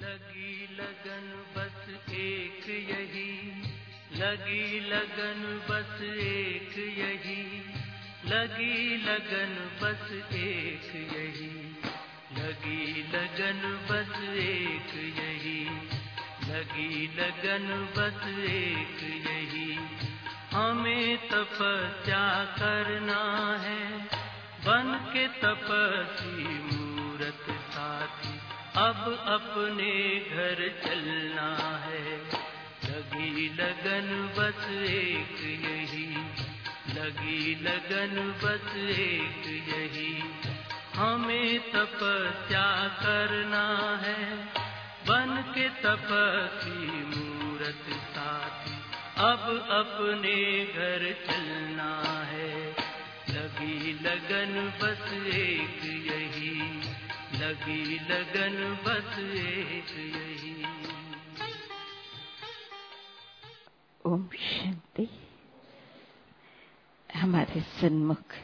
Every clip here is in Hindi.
लगी लगन बस एक यही, लगी लगन बस एक यही, लगी लगन बस एक यही, लगी लगन बस एक यही, लगी लगन बस एक यही। हमें तपस्या करना है, बन के तपस्वी मूरत साथी, अब अपने घर चलना है। लगी लगन बस एक यही, लगी लगन बस एक यही। हमें तपस्या करना है, बन के तपस्वी मूरत साथी, अब अपने घर चलना है। लगी लगन बस एक यही, लगी लगन बस एक यही। ओम शांति। हमारे सन्मुख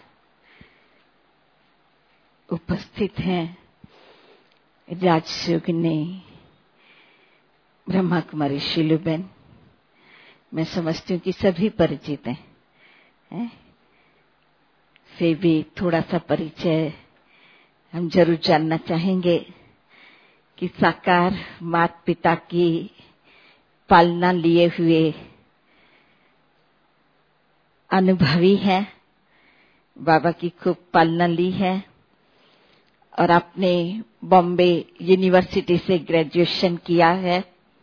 उपस्थित हैं राजयोगिनी ब्रह्मा कुमारी शीलूबेन। मैं समझती हूँ कि सभी परिचित हैं, फिर भी थोड़ा सा परिचय हम जरूर जानना चाहेंगे कि साकार माता पिता की पालना लिए हुए अनुभवी हैं, बाबा की खूब पालना ली है और आपने बॉम्बे यूनिवर्सिटी से ग्रेजुएशन किया है।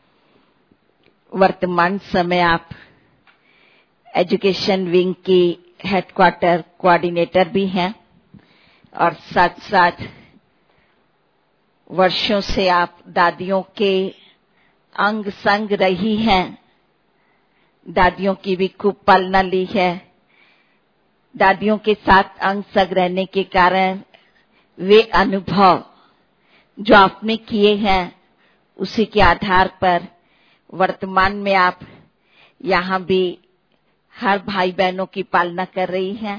वर्तमान समय आप एजुकेशन विंग की हेडक्वार्टर कोऑर्डिनेटर भी हैं और साथ साथ वर्षों से आप दादियों के अंग संग रही हैं। दादियों की भी खूब पालना ली है। दादियों के साथ अंग संग रहने के कारण वे अनुभव जो आपने किए हैं, उसी के आधार पर वर्तमान में आप यहाँ भी हर भाई बहनों की पालना कर रही हैं।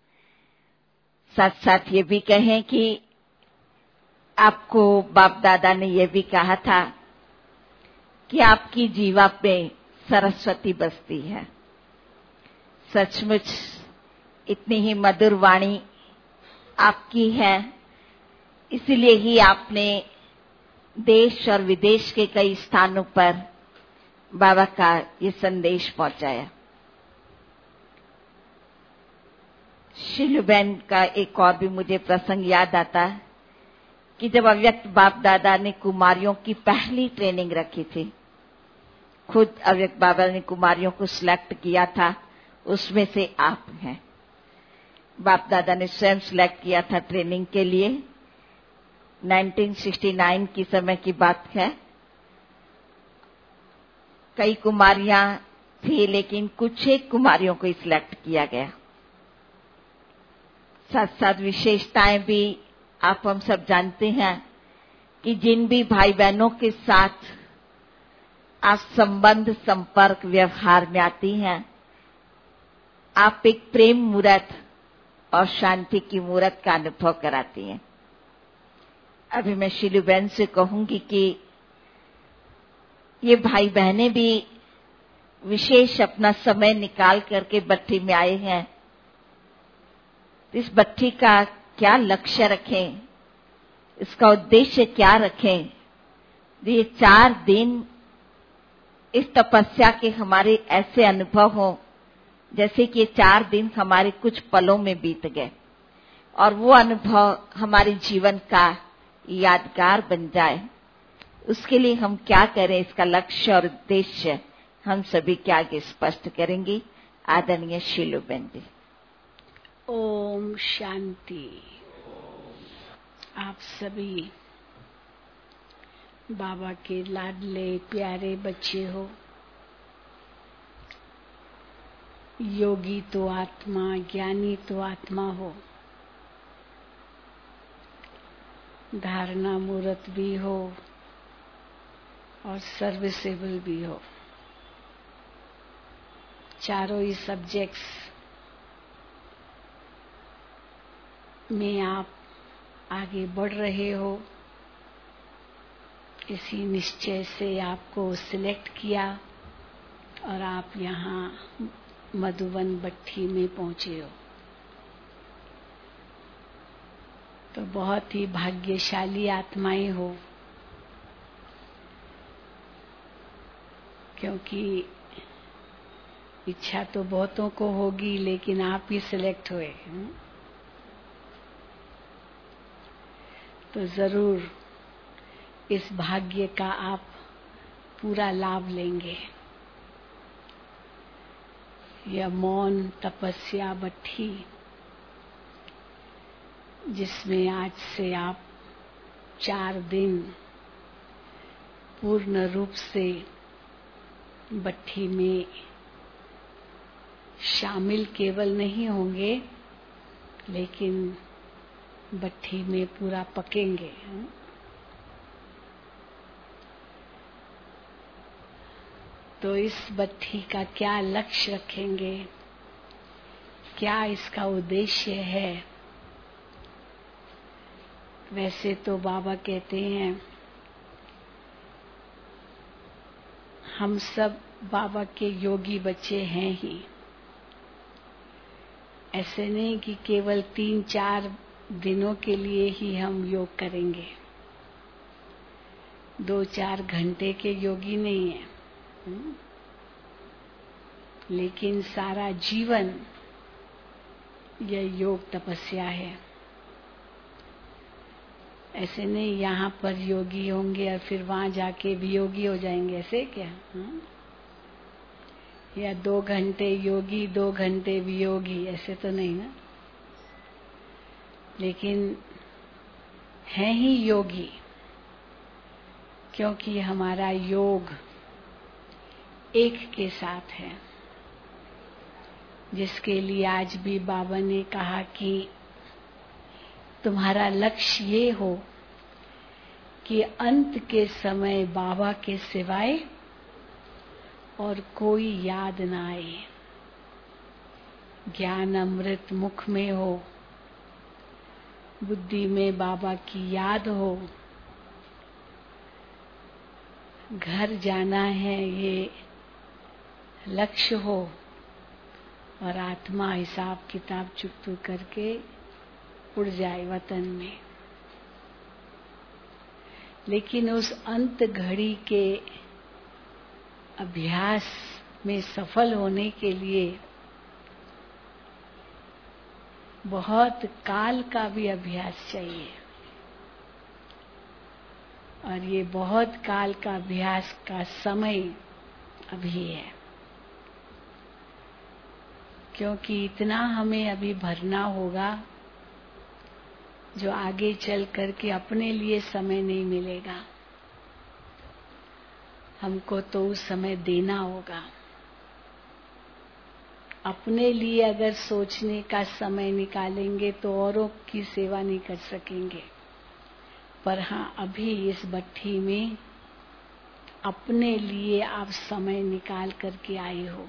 साथ साथ ये भी कहें कि आपको बाप दादा ने ये भी कहा था कि आपकी जीवा पे सरस्वती बसती है। सचमुच इतनी ही मधुर वाणी आपकी है, इसलिए ही आपने देश और विदेश के कई स्थानों पर बाबा का ये संदेश पहुंचाया। शीलूबेन का एक और भी मुझे प्रसंग याद आता है कि जब अव्यक्त बाप दादा ने कुमारियों की पहली ट्रेनिंग रखी थी, खुद अव्यक्त बाबा ने कुमारियों को सिलेक्ट किया था, उसमें से आप हैं। बाप दादा ने स्वयं सिलेक्ट किया था ट्रेनिंग के लिए। 1969 की समय की बात है। कई कुमारियां थी, लेकिन कुछ एक कुमारियों को सिलेक्ट किया गया। साथ साथ विशेषताएं भी आप हम सब जानते हैं कि जिन भी भाई बहनों के साथ आप संबंध संपर्क व्यवहार में आती हैं, आप एक प्रेम मूर्त और शांति की मूर्त का अनुभव कराती हैं। अभी मैं शीलूबेन से कहूंगी कि ये भाई बहनें भी विशेष अपना समय निकाल करके भट्ठी में आए हैं। इस भट्ठी का क्या लक्ष्य रखें, इसका उद्देश्य क्या रखें। ये 4 दिन इस तपस्या के हमारे ऐसे अनुभव हो जैसे कि ये 4 दिन हमारे कुछ पलों में बीत गए और वो अनुभव हमारे जीवन का यादगार बन जाए। उसके लिए हम क्या करें, इसका लक्ष्य और उद्देश्य हम सभी के आगे स्पष्ट करेंगी। आदरणीय शीलूबेन जी। ओम शांति। आप सभी बाबा के लाडले प्यारे बच्चे हो। योगी तो आत्मा, ज्ञानी तो आत्मा हो, धारणा मूर्त भी हो और सर्विसेबल भी हो। चारों ही सब्जेक्ट्स में आप आगे बढ़ रहे हो। इसी निश्चय से आपको सिलेक्ट किया और आप यहाँ मधुवन भट्ठी में पहुंचे हो। तो बहुत ही भाग्यशाली आत्माएं हो, क्योंकि इच्छा तो बहुतों को होगी लेकिन आप ही सिलेक्ट हुए। तो जरूर इस भाग्य का आप पूरा लाभ लेंगे। यह मौन तपस्या भट्ठी, जिसमें आज से आप 4 दिन पूर्ण रूप से भट्ठी में शामिल केवल नहीं होंगे, लेकिन भट्ठी में पूरा पकेंगे। तो इस भट्ठी का क्या लक्ष्य रखेंगे, क्या इसका उद्देश्य है? वैसे तो बाबा कहते हैं हम सब बाबा के योगी बच्चे हैं ही। ऐसे नहीं कि केवल 3-4 दिनों के लिए ही हम योग करेंगे, 2-4 घंटे के योगी नहीं है, लेकिन सारा जीवन यह योग तपस्या है। ऐसे नहीं यहाँ पर योगी होंगे और फिर वहां जाके भी योगी हो जाएंगे, ऐसे क्या? या 2 घंटे योगी 2 घंटे वियोगी, ऐसे तो नहीं ना। लेकिन हैं ही योगी, क्योंकि हमारा योग एक के साथ है, जिसके लिए आज भी बाबा ने कहा कि तुम्हारा लक्ष्य ये हो कि अंत के समय बाबा के सिवाय और कोई याद ना आए, ज्ञान अमृत मुख में हो, बुद्धि में बाबा की याद हो, घर जाना है ये लक्ष्य हो, और आत्मा हिसाब किताब चुकतू करके उड़ जाए वतन में। लेकिन उस अंत घड़ी के अभ्यास में सफल होने के लिए बहुत काल का भी अभ्यास चाहिए, और ये बहुत काल का अभ्यास का समय अभी है, क्योंकि इतना हमें अभी भरना होगा जो आगे चल करके अपने लिए समय नहीं मिलेगा। हमको तो उस समय देना होगा। अपने लिए अगर सोचने का समय निकालेंगे तो औरों की सेवा नहीं कर सकेंगे, पर हाँ अभी इस भट्ठी में अपने लिए आप समय निकाल करके आए हो।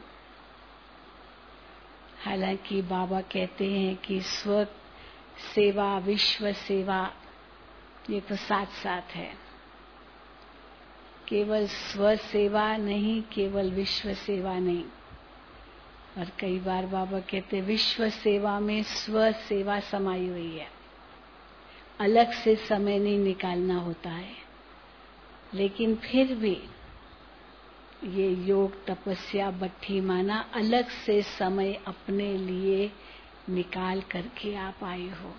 हालांकि बाबा कहते हैं कि स्व सेवा विश्व सेवा ये तो साथ साथ है, केवल स्व सेवा नहीं, केवल विश्व सेवा नहीं। और कई बार बाबा कहते विश्व सेवा में स्व सेवा समाई हुई है, अलग से समय नहीं निकालना होता है। लेकिन फिर भी ये योग तपस्या भट्ठी माना अलग से समय अपने लिए निकाल करके आप आए हो।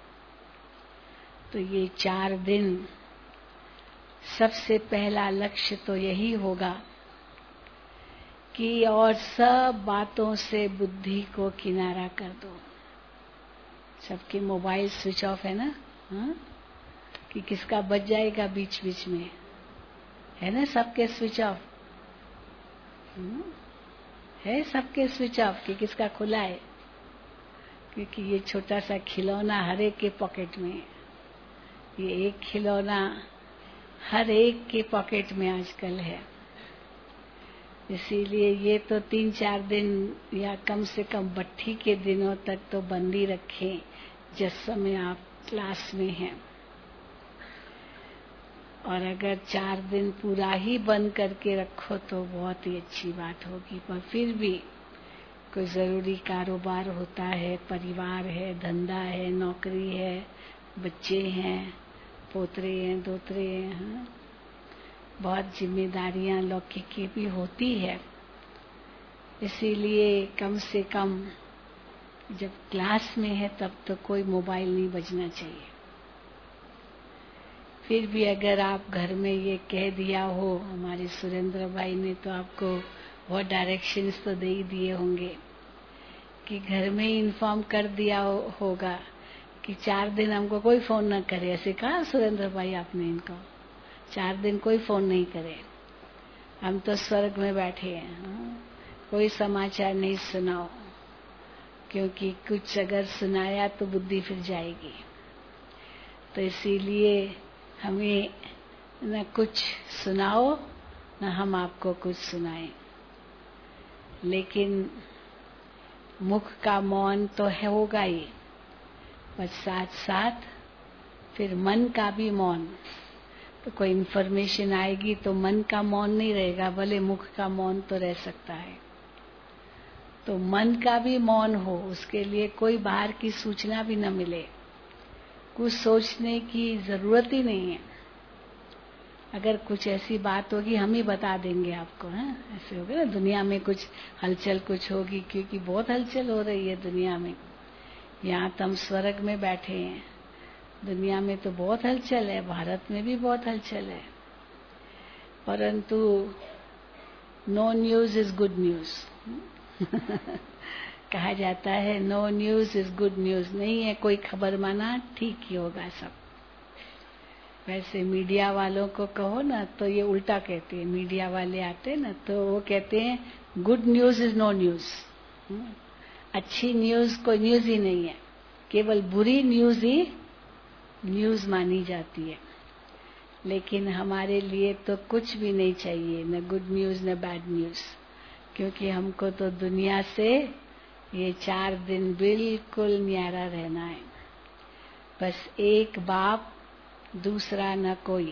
तो ये 4 दिन सबसे पहला लक्ष्य तो यही होगा कि और सब बातों से बुद्धि को किनारा कर दो। सबके मोबाइल स्विच ऑफ है ना, हाँ? कि किसका बज जाएगा बीच बीच में, है ना? सबके स्विच ऑफ है, सबके स्विच ऑफ कि किसका खुला है, क्योंकि ये छोटा सा खिलौना हर एक के पॉकेट में, ये एक खिलौना हर एक के पॉकेट में आजकल है। इसीलिए ये तो 3-4 दिन या कम से कम भट्ठी के दिनों तक तो बंद ही रखें जिस समय आप क्लास में हैं। और अगर 4 दिन पूरा ही बंद करके रखो तो बहुत ही अच्छी बात होगी। पर फिर भी कोई जरूरी कारोबार होता है, परिवार है, धंधा है, नौकरी है, बच्चे हैं, पोतरे हैं, दोतरे हैं, हाँ? बहुत जिम्मेदारियां लौकिक की भी होती है। इसीलिए कम से कम जब क्लास में है तब तो कोई मोबाइल नहीं बजना चाहिए। फिर भी अगर आप घर में ये कह दिया हो, हमारे सुरेंद्र भाई ने तो आपको बहुत डायरेक्शंस तो दे ही दिए होंगे कि घर में ही इन्फॉर्म कर दिया होगा कि 4 दिन हमको कोई फोन न करे। ऐसे कहा सुरेंद्र भाई आपने इनको, 4 दिन कोई फोन नहीं करे, हम तो स्वर्ग में बैठे हैं, हाँ? कोई समाचार नहीं सुनाओ, क्योंकि कुछ अगर सुनाया तो बुद्धि फिर जाएगी। तो इसीलिए हमें न कुछ सुनाओ न हम आपको कुछ सुनाएं। लेकिन मुख का मौन तो है होगा ही, पर साथ साथ फिर मन का भी मौन। तो कोई इन्फॉर्मेशन आएगी तो मन का मौन नहीं रहेगा, भले मुख का मौन तो रह सकता है। तो मन का भी मौन हो, उसके लिए कोई बाहर की सूचना भी न मिले, कुछ सोचने की जरूरत ही नहीं है। अगर कुछ ऐसी बात होगी हम ही बता देंगे आपको, है ऐसे होगा ना। दुनिया में कुछ हलचल कुछ होगी, क्योंकि बहुत हलचल हो रही है दुनिया में। यहाँ तो हम स्वर्ग में बैठे हैं, दुनिया में तो बहुत हलचल है, भारत में भी बहुत हलचल है। परंतु no news is good news कहा जाता है, no news is good news. नहीं है कोई खबर माना ठीक ही होगा सब। वैसे मीडिया वालों को कहो ना तो ये उल्टा कहते हैं। मीडिया वाले आते हैं ना तो वो कहते हैं good news is no news. अच्छी न्यूज कोई न्यूज ही नहीं है, केवल बुरी न्यूज ही न्यूज मानी जाती है। लेकिन हमारे लिए तो कुछ भी नहीं चाहिए, न गुड न्यूज न बैड न्यूज, क्योंकि हमको तो दुनिया से ये 4 दिन बिल्कुल न्यारा रहना है। बस एक बाप, दूसरा न कोई,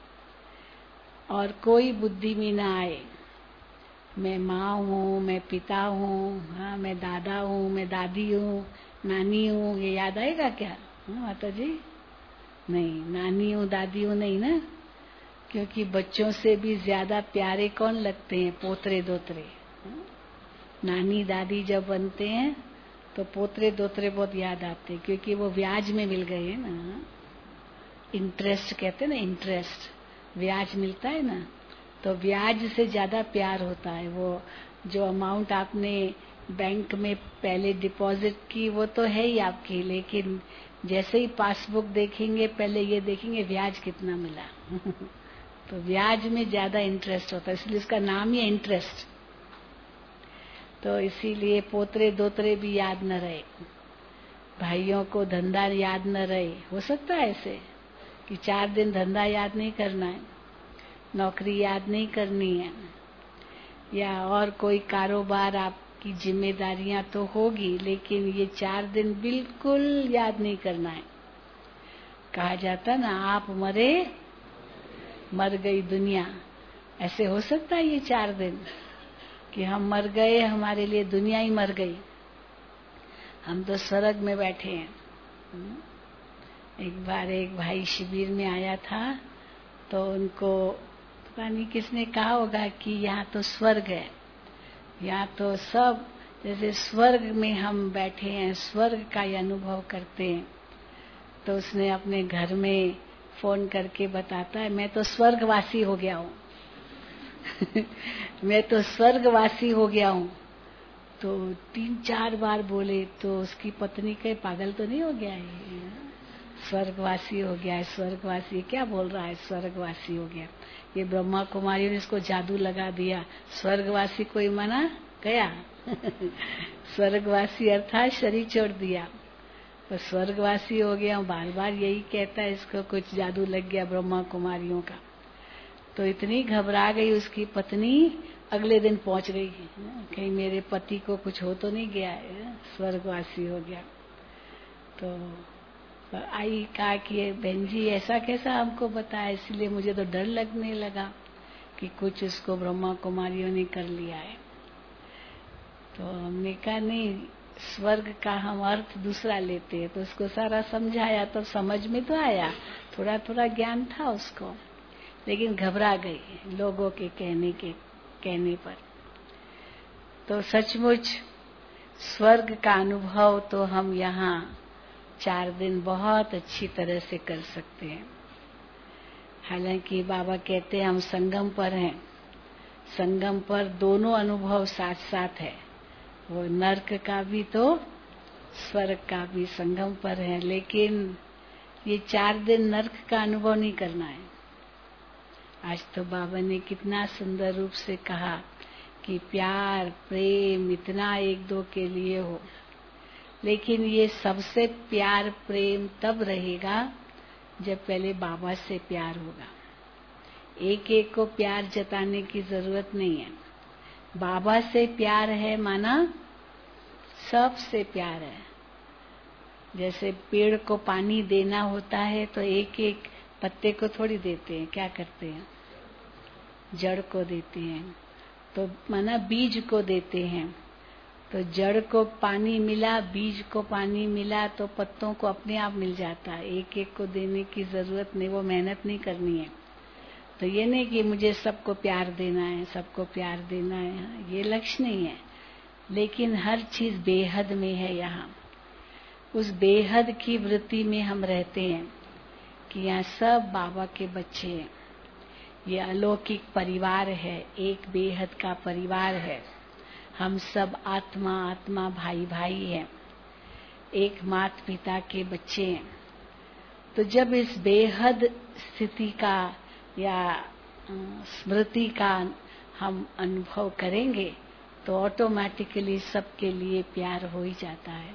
और कोई बुद्धि में न आए। मैं माँ हूँ, मैं पिता हूँ, हाँ मैं दादा हूँ, मैं दादी हूँ, नानी हूँ, ये याद आएगा क्या? हाँ माता जी, नहीं, नानी हूँ दादी हूँ नहीं ना, क्योंकि बच्चों से भी ज्यादा प्यारे कौन लगते हैं? पोतरे दोतरे। नानी दादी जब बनते हैं तो पोतरे दोतरे बहुत याद आते हैं, क्योंकि वो ब्याज में मिल गए हैं ना। इंटरेस्ट कहते हैं ना, इंटरेस्ट, ब्याज मिलता है ना, तो ब्याज से ज्यादा प्यार होता है। वो जो अमाउंट आपने बैंक में पहले डिपॉजिट की वो तो है ही आपकी, लेकिन जैसे ही पासबुक देखेंगे पहले ये देखेंगे ब्याज कितना मिला तो ब्याज में ज्यादा इंटरेस्ट होता है, इसलिए उसका नाम ही है इंटरेस्ट। तो इसीलिए पोतरे दोतरे भी याद न रहे, भाइयों को धंधा याद न रहे। हो सकता है ऐसे कि 4 दिन धंधा याद नहीं करना है, नौकरी याद नहीं करनी है, या और कोई कारोबार, आपकी जिम्मेदारियां तो होगी, लेकिन ये 4 दिन बिल्कुल याद नहीं करना है। कहा जाता ना, आप मरे मर गई दुनिया। ऐसे हो सकता है ये 4 दिन कि हम मर गए, हमारे लिए दुनिया ही मर गई, हम तो स्वर्ग में बैठे हैं। एक बार एक भाई शिविर में आया था तो उनको पता नहीं किसने कहा होगा कि यहाँ तो स्वर्ग है, यहाँ तो सब जैसे स्वर्ग में हम बैठे हैं, स्वर्ग का ही अनुभव करते हैं। तो उसने अपने घर में फोन करके बताता है, मैं तो स्वर्गवासी हो गया हूँ मैं तो स्वर्गवासी हो गया हूँ। तो 3-4 बार बोले तो उसकी पत्नी कहे, पागल तो नहीं हो गया है, स्वर्गवासी हो गया है, स्वर्गवासी क्या बोल रहा है, स्वर्गवासी हो गया। ये ब्रह्मा कुमारी ने इसको जादू लगा दिया, स्वर्गवासी कोई मना गया स्वर्गवासी अर्थात शरीर छोड़ दिया, तो स्वर्गवासी हो गया। बार बार यही कहता है, इसको कुछ जादू लग गया ब्रह्मा कुमारियों का। तो इतनी घबरा गई उसकी पत्नी, अगले दिन पहुंच गई, कहीं मेरे पति को कुछ हो तो नहीं गया है, स्वर्गवासी हो गया। तो पर आई कहा कि बहन जी ऐसा कैसा हमको बताया, इसलिए मुझे तो डर लगने लगा कि कुछ उसको ब्रह्मा कुमारियों ने कर लिया है। तो हमने कहा नहीं, स्वर्ग का हम अर्थ दूसरा लेते हैं। तो उसको सारा समझाया तो समझ में तो आया, थोड़ा थोड़ा ज्ञान था उसको, लेकिन घबरा गई लोगों के कहने पर। तो सचमुच स्वर्ग का अनुभव तो हम यहाँ 4 दिन बहुत अच्छी तरह से कर सकते हैं। हालांकि बाबा कहते हैं हम संगम पर हैं, संगम पर दोनों अनुभव साथ साथ है, वो नर्क का भी तो स्वर्ग का भी संगम पर है। लेकिन ये 4 दिन नर्क का अनुभव नहीं करना है। आज तो बाबा ने कितना सुंदर रूप से कहा कि प्यार प्रेम इतना एक दो के लिए हो, लेकिन ये सबसे प्यार प्रेम तब रहेगा जब पहले बाबा से प्यार होगा। एक एक को प्यार जताने की जरूरत नहीं है। बाबा से प्यार है माना सबसे प्यार है। जैसे पेड़ को पानी देना होता है तो एक एक पत्ते को थोड़ी देते हैं, क्या करते हैं, जड़ को देते हैं। तो माना बीज को देते हैं, तो जड़ को पानी मिला, बीज को पानी मिला, तो पत्तों को अपने आप मिल जाता है। एक एक को देने की जरूरत नहीं, वो मेहनत नहीं करनी है। तो ये नहीं कि मुझे सबको प्यार देना है, सबको प्यार देना है, ये लक्ष्य नहीं है। लेकिन हर चीज बेहद में है। यहाँ उस बेहद की वृत्ति में हम रहते हैं कि यहाँ सब बाबा के बच्चे हैं। ये अलौकिक परिवार है, एक बेहद का परिवार है। हम सब आत्मा आत्मा भाई भाई हैं, एक माता पिता के बच्चे हैं। तो जब इस बेहद स्थिति का या स्मृति का हम अनुभव करेंगे तो ऑटोमेटिकली सबके लिए प्यार हो ही जाता है।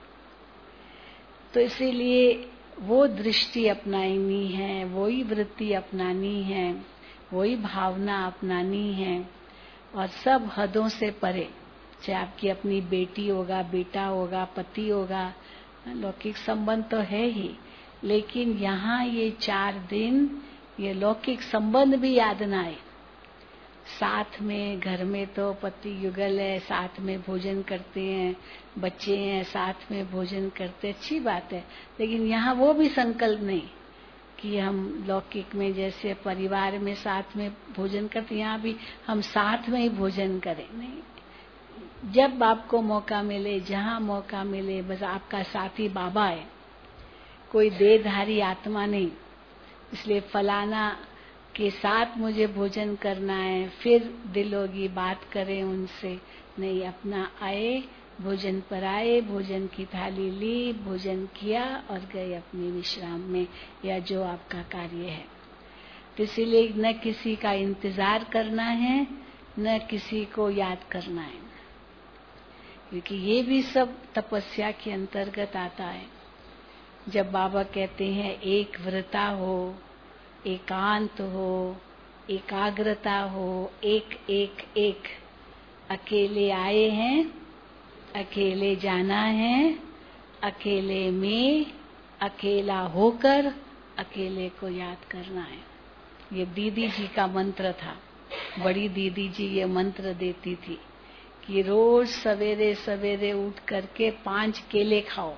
तो इसीलिए वो दृष्टि अपनानी है, वही वृत्ति अपनानी है, वही भावना अपनानी है, और सब हदों से परे। चाहे आपकी अपनी बेटी होगा, बेटा होगा, पति होगा, लौकिक संबंध तो है ही, लेकिन यहाँ ये 4 दिन ये लौकिक संबंध भी याद ना आए। साथ में घर में तो पति युगल है, साथ में भोजन करते हैं, बच्चे हैं साथ में भोजन करते, अच्छी बात है। लेकिन यहाँ वो भी संकल्प नहीं कि हम लौकिक में जैसे परिवार में साथ में भोजन करते, यहाँ भी हम साथ में ही भोजन करें। नहीं, जब आपको मौका मिले, जहाँ मौका मिले, बस आपका साथी बाबा है, कोई देहधारी आत्मा नहीं। इसलिए फलाना के साथ मुझे भोजन करना है, फिर दिल होगी बात करें उनसे, नहीं, अपना आए, भोजन पर आए, भोजन की थाली ली, भोजन किया और गए अपने विश्राम में, या जो आपका कार्य है। तो इसीलिए न किसी का इंतजार करना है, न किसी को याद करना है, क्योंकि ये भी सब तपस्या के अंतर्गत आता है। जब बाबा कहते हैं एक व्रता हो, एकांत हो, एकाग्रता हो, एक एक एक, अकेले आए हैं, अकेले जाना है, अकेले में, अकेला होकर अकेले को याद करना है। ये दीदी जी का मंत्र था। बड़ी दीदी जी ये मंत्र देती थी कि रोज सवेरे सवेरे उठ करके 5 केले खाओ।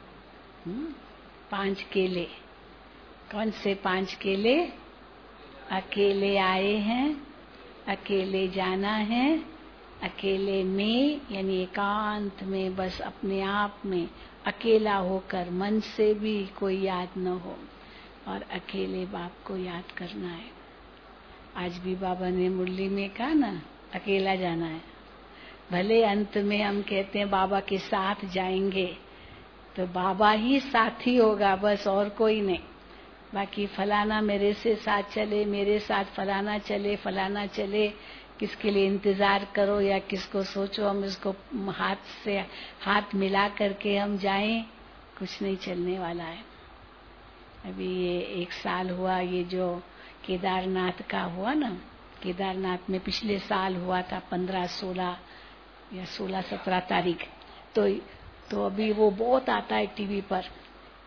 5 केले। कौन से 5 केले? अकेले आए हैं, अकेले जाना है, अकेले में यानी एकांत में, बस अपने आप में अकेला होकर, मन से भी कोई याद न हो, और अकेले बाप को याद करना है। आज भी बाबा ने मुरली में कहा ना, अकेला जाना है। भले अंत में हम कहते हैं बाबा के साथ जाएंगे, तो बाबा ही साथी होगा, बस और कोई नहीं। बाकी फलाना मेरे से साथ चले, मेरे साथ फलाना चले, फलाना चले, किसके लिए इंतजार करो या किसको सोचो हम इसको हाथ से हाथ मिला करके हम जाएं, कुछ नहीं चलने वाला है। अभी ये 1 साल हुआ, ये जो केदारनाथ का हुआ ना, केदारनाथ में पिछले साल हुआ था 15-16 या 16-17 तारीख। तो अभी वो बहुत आता है टीवी पर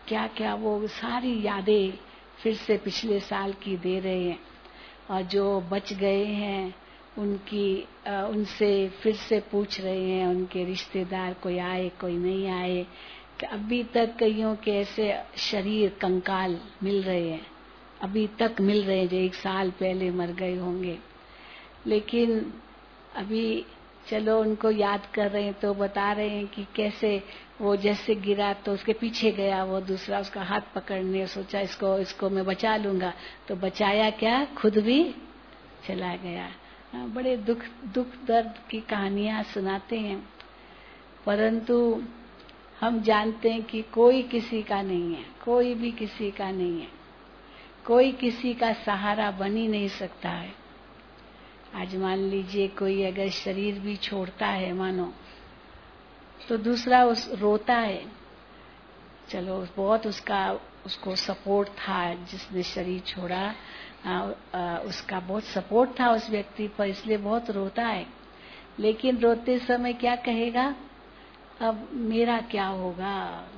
क्या क्या वो सारी यादें फिर से पिछले साल की दे रहे हैं। और जो बच गए हैं उनसे फिर से पूछ रहे हैं, उनके रिश्तेदार कोई आए कोई नहीं आए। अभी तक कईयों के ऐसे शरीर कंकाल मिल रहे हैं, अभी तक मिल रहे हैं जो 1 साल पहले मर गए होंगे। लेकिन अभी चलो उनको याद कर रहे हैं तो बता रहे हैं कि कैसे वो जैसे गिरा तो उसके पीछे गया वो दूसरा, उसका हाथ पकड़ने, सोचा इसको मैं बचा लूंगा, तो बचाया क्या, खुद भी चला गया। बड़े दुख दर्द की कहानियां सुनाते हैं, परंतु हम जानते हैं कि कोई किसी का नहीं है, कोई भी किसी का नहीं है, कोई किसी का सहारा बन ही नहीं सकता है। आज मान लीजिए कोई अगर शरीर भी छोड़ता है मानो, तो दूसरा रोता है। चलो बहुत उसको सपोर्ट था, जिसने शरीर छोड़ा उसका बहुत सपोर्ट था उस व्यक्ति पर, इसलिए बहुत रोता है। लेकिन रोते समय क्या कहेगा, अब मेरा क्या होगा,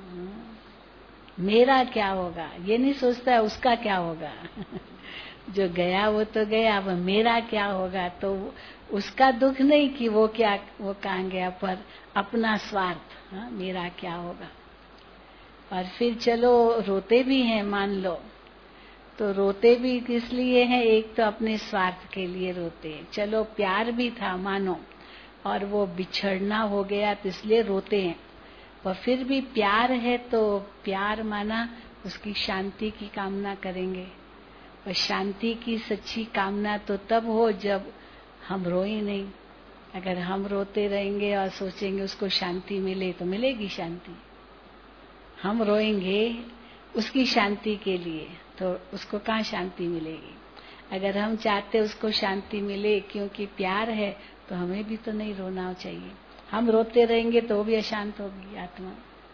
मेरा क्या होगा, ये नहीं सोचता है उसका क्या होगा। जो गया वो तो गया, अब मेरा क्या होगा। तो उसका दुख नहीं कि वो कहाँ गया, पर अपना स्वार्थ, मेरा क्या होगा। और फिर चलो रोते भी हैं मान लो, तो रोते भी किस लिए हैं, एक तो अपने स्वार्थ के लिए रोते हैं। चलो प्यार भी था मानो, और वो बिछड़ना हो गया तो इसलिए रोते हैं, पर फिर भी प्यार है तो प्यार माना उसकी शांति की कामना करेंगे। और शांति की सच्ची कामना तो तब हो जब हम रोए नहीं। अगर हम रोते रहेंगे और सोचेंगे उसको शांति मिले तो मिलेगी शांति। हम रोएंगे उसकी शांति के लिए तो उसको कहाँ शांति मिलेगी। अगर हम चाहते उसको शांति मिले क्योंकि प्यार है, तो हमें भी तो नहीं रोना चाहिए। हम रोते रहेंगे तो भी अशांत होगी आत्मा।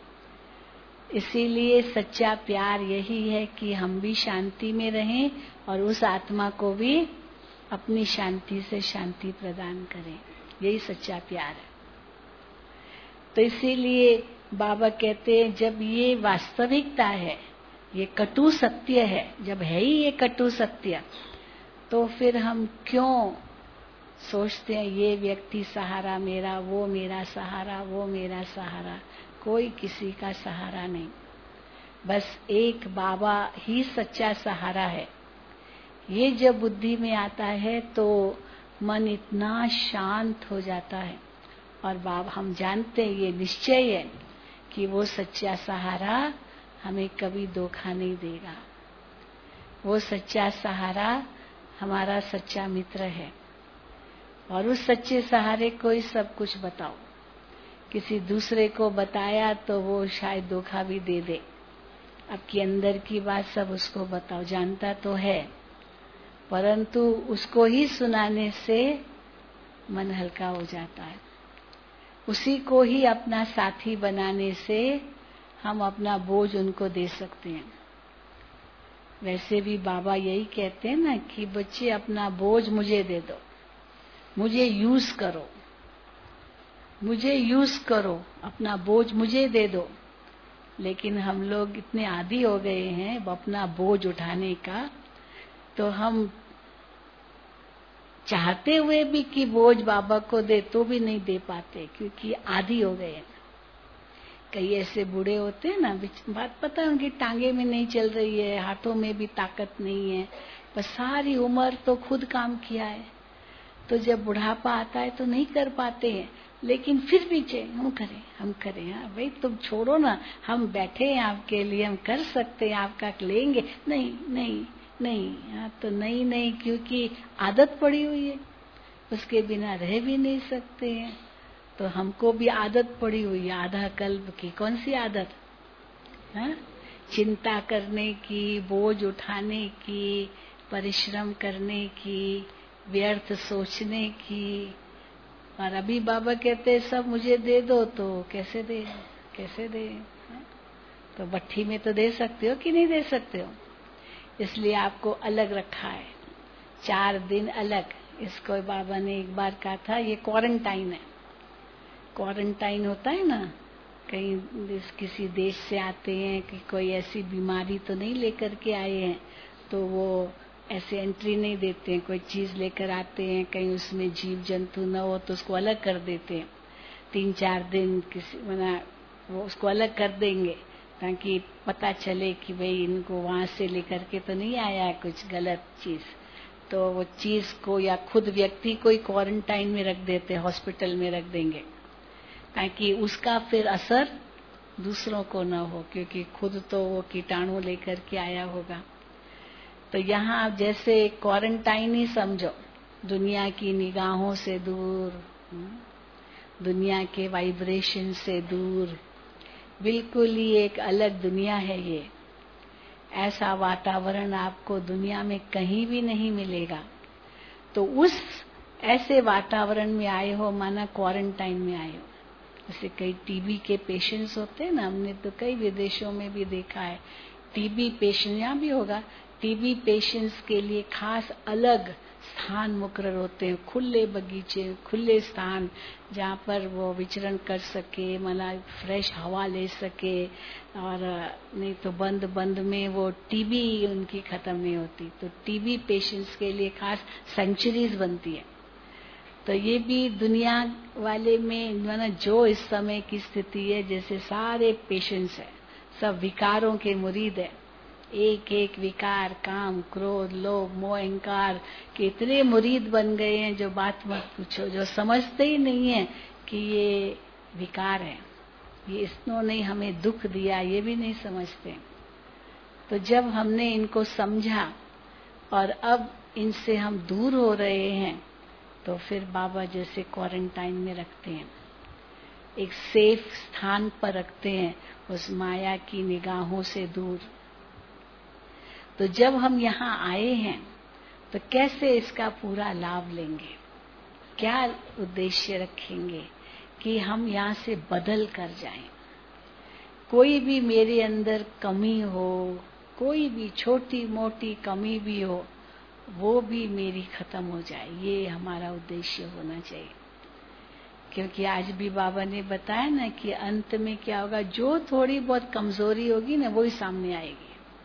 इसीलिए सच्चा प्यार यही है कि हम भी शांति में रहें और उस आत्मा को भी अपनी शांति से शांति प्रदान करें। यही सच्चा प्यार है। तो इसीलिए बाबा कहते हैं जब ये वास्तविकता है, ये कटु सत्य है, जब है ही ये कटु सत्य, तो फिर हम क्यों सोचते हैं ये व्यक्ति सहारा मेरा, वो मेरा सहारा, वो मेरा सहारा। कोई किसी का सहारा नहीं, बस एक बाबा ही सच्चा सहारा है। ये जब बुद्धि में आता है तो मन इतना शांत हो जाता है। और बाबा हम जानते हैं, ये निश्चय है कि वो सच्चा सहारा हमें कभी धोखा नहीं देगा। वो सच्चा सहारा हमारा सच्चा मित्र है। और उस सच्चे सहारे को ही सब कुछ बताओ। किसी दूसरे को बताया तो वो शायद धोखा भी दे दे। आपके अंदर की बात सब उसको बताओ, जानता तो है, परंतु उसको ही सुनाने से मन हल्का हो जाता है। उसी को ही अपना साथी बनाने से हम अपना बोझ उनको दे सकते हैं। वैसे भी बाबा यही कहते हैं ना कि बच्चे अपना बोझ मुझे दे दो, मुझे यूज करो, मुझे यूज करो, अपना बोझ मुझे दे दो। लेकिन हम लोग इतने आदी हो गए हैं अपना बोझ उठाने का, तो हम चाहते हुए भी कि बोझ बाबा को दे तो भी नहीं दे पाते, क्योंकि आदी हो गए। कई ऐसे बूढ़े होते हैं ना, बात पता है उनकी टांगे में नहीं चल रही है, हाथों में भी ताकत नहीं है, पर सारी उम्र तो खुद काम किया है, तो जब बुढ़ापा आता है तो नहीं कर पाते हैं। लेकिन फिर भी हम करें। हाँ भाई तुम छोड़ो ना, हम बैठे हैं आपके लिए, हम कर सकते हैं, आपका लेंगे। नहीं, हाँ तो नहीं, क्योंकि आदत पड़ी हुई है, उसके बिना रह भी नहीं सकते हैं। तो हमको भी आदत पड़ी हुई है आधा कल्प की। कौन सी आदत? हाँ, चिंता करने की, बोझ उठाने की, परिश्रम करने की, व्यर्थ सोचने की। और अभी बाबा कहते सब मुझे दे दो, तो कैसे दे? हाँ? तो भट्ठी में तो दे सकते हो कि नहीं दे सकते हो? इसलिए आपको अलग रखा है, 4 दिन अलग। इसको बाबा ने एक बार कहा था, ये क्वारंटाइन है। क्वारंटाइन होता है ना, कहीं किसी देश से आते हैं कि कोई ऐसी बीमारी तो नहीं लेकर के आए हैं, तो वो ऐसे एंट्री नहीं देते हैं। कोई चीज लेकर आते हैं, कहीं उसमें जीव जंतु न हो तो उसको अलग कर देते हैं। 3-4 दिन किसी वो उसको अलग कर देंगे ताकि पता चले कि भाई इनको वहां से लेकर के तो नहीं आया है कुछ गलत चीज। तो वो चीज को या खुद व्यक्ति को ही क्वारंटाइन में रख देते, हॉस्पिटल में रख देंगे ताकि उसका फिर असर दूसरों को न हो, क्योंकि खुद तो वो कीटाणु लेकर के आया होगा। तो यहाँ आप जैसे क्वारंटाइन ही समझो, दुनिया की निगाहों से दूर, दुनिया के वाइब्रेशन से दूर, बिल्कुल ही एक अलग दुनिया है ये। ऐसा वातावरण आपको दुनिया में कहीं भी नहीं मिलेगा। तो उस ऐसे वातावरण में आए हो, माना क्वारंटाइन में आए हो। जैसे कई टीबी के पेशेंट्स होते हैं ना, हमने तो कई विदेशों में भी देखा है, टीबी पेशेंट, यहाँ भी होगा, टीबी पेशेंट्स के लिए खास अलग स्थान मुकर्रर होते हैं, खुले बगीचे, खुले स्थान जहाँ पर वो विचरण कर सके, माना फ्रेश हवा ले सके, और नहीं तो बंद में वो टीबी उनकी खत्म नहीं होती। तो टीबी पेशेंट्स के लिए खास सेंचुरीज बनती है। तो ये भी दुनिया वाले में माना जो इस समय की स्थिति है, जैसे सारे पेशेंट्स हैं, सब विकारों के मुरीद है, एक एक विकार, काम, क्रोध, लोभ, मोह, अहंकार के इतने मुरीद बन गए हैं जो बात मत पूछो, जो समझते ही नहीं है कि ये विकार है, ये इन्होंने हमें दुख दिया, ये भी नहीं समझते। तो जब हमने इनको समझा और अब इनसे हम दूर हो रहे हैं, तो फिर बाबा जैसे क्वारंटाइन में रखते हैं, एक सेफ स्थान पर रखते हैं, उस माया की निगाहों से दूर। तो जब हम यहाँ आए हैं तो कैसे इसका पूरा लाभ लेंगे, क्या उद्देश्य रखेंगे कि हम यहाँ से बदल कर जाएं। कोई भी मेरे अंदर कमी हो, कोई भी छोटी मोटी कमी भी हो, वो भी मेरी खत्म हो जाए, ये हमारा उद्देश्य होना चाहिए। क्योंकि आज भी बाबा ने बताया ना कि अंत में क्या होगा, जो थोड़ी बहुत कमजोरी होगी ना वही सामने आएगी।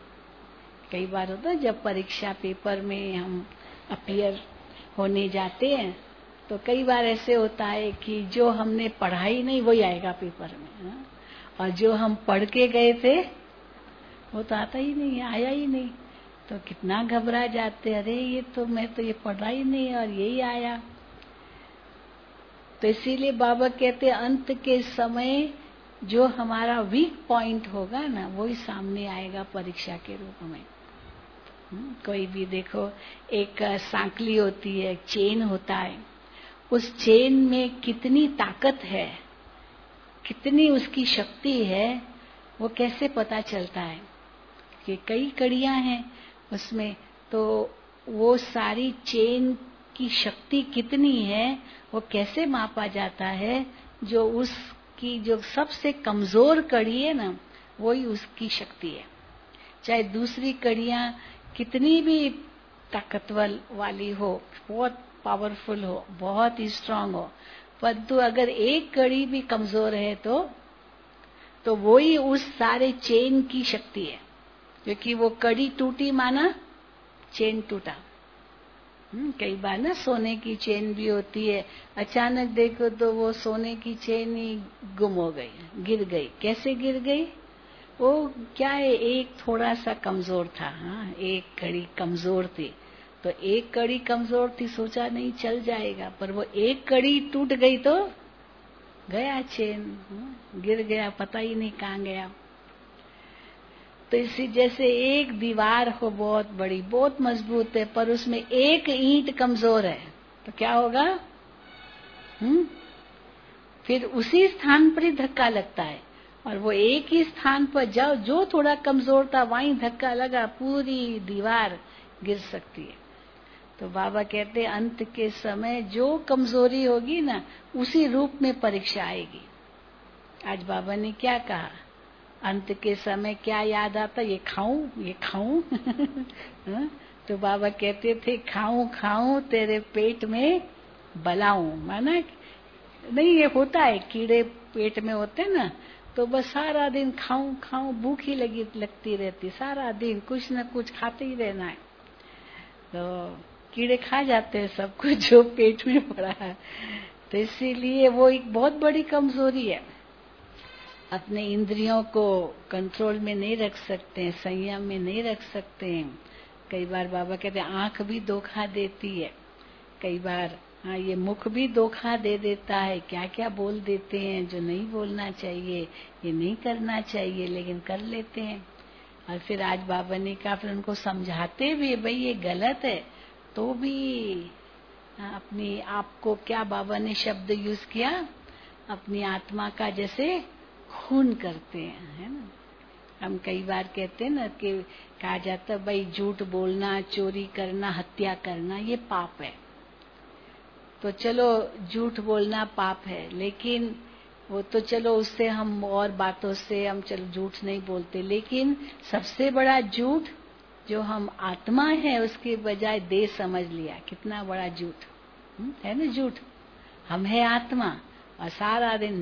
कई बार होता है जब परीक्षा पेपर में हम अपीयर होने जाते हैं, तो कई बार ऐसे होता है कि जो हमने पढ़ाई नहीं वही आएगा पेपर में, और जो हम पढ़ के गए थे वो तो आता ही नहीं, आया ही नहीं। तो कितना घबरा जाते, अरे ये तो मैं तो ये पढ़ा ही नहीं और यही आया। तो इसीलिए बाबा कहते अंत के समय जो हमारा वीक पॉइंट होगा ना वही सामने आएगा परीक्षा के रूप में। कोई भी देखो, एक सांकली होती है, चेन होता है, उस चेन में कितनी ताकत है, कितनी उसकी शक्ति है, वो कैसे पता चलता है कि कई कड़ियां हैं उसमें, तो वो सारी चेन की शक्ति कितनी है वो कैसे मापा जाता है। जो उसकी जो सबसे कमजोर कड़ी है ना वही उसकी शक्ति है। चाहे दूसरी कड़ियां कितनी भी ताकतवर वाली हो, बहुत पावरफुल हो, बहुत ही स्ट्रांग हो, परंतु अगर एक कड़ी भी कमजोर है तो वही उस सारे चेन की शक्ति है। क्योंकि वो कड़ी टूटी माना चेन टूटा। कई बार ना सोने की चेन भी होती है, अचानक देखो तो वो सोने की चेन ही गुम हो गई, गिर गई। कैसे गिर गई? वो क्या है, एक थोड़ा सा कमजोर था, हाँ एक कड़ी कमजोर थी, तो एक कड़ी कमजोर थी, सोचा नहीं चल जाएगा, पर वो एक कड़ी टूट गई तो गया चेन, गिर गया, पता ही नहीं कहाँ गया। तो इसी जैसे एक दीवार हो बहुत बड़ी, बहुत मजबूत है, पर उसमें एक ईंट कमजोर है, तो क्या होगा? फिर उसी स्थान पर ही धक्का लगता है, और वो एक ही स्थान पर जाओ, जो थोड़ा कमजोर था वहीं धक्का लगा, पूरी दीवार गिर सकती है। तो बाबा कहते हैं अंत के समय जो कमजोरी होगी ना उसी रूप में परीक्षा आएगी। आज बाबा ने क्या कहा, अंत के समय क्या याद आता, ये खाऊं, ये खाऊं। तो बाबा कहते थे खाऊं खाऊं तेरे पेट में बलाऊं, माना नहीं, ये होता है, कीड़े पेट में होते ना, तो बस सारा दिन खाऊं खाऊं भूख ही लगती रहती, सारा दिन कुछ न कुछ खाते ही रहना है। तो कीड़े खा जाते हैं सब कुछ जो पेट में पड़ा है। तो इसीलिए वो एक बहुत बड़ी कमजोरी है। अपने इंद्रियों को कंट्रोल में नहीं रख सकते हैं, संयम में नहीं रख सकते हैं। कई बार बाबा कहते हैं आंख भी धोखा देती है, कई बार हाँ ये मुख भी धोखा दे देता है, क्या क्या बोल देते हैं जो नहीं बोलना चाहिए, ये नहीं करना चाहिए, लेकिन कर लेते हैं। और फिर आज बाबा ने कहा, फिर उनको समझाते भी भाई ये गलत है, तो भी अपनी आपको क्या बाबा ने शब्द यूज किया, अपनी आत्मा का जैसे खून करते हैं, है ना। हम कई बार कहते हैं ना कि कहा जाता है भाई झूठ बोलना, चोरी करना, हत्या करना ये पाप है। तो चलो झूठ बोलना पाप है, लेकिन वो तो चलो उससे हम और बातों से हम चलो झूठ नहीं बोलते, लेकिन सबसे बड़ा झूठ जो हम आत्मा है उसके बजाय देह समझ लिया, कितना बड़ा झूठ है ना। झूठ हम है आत्मा और सारा दिन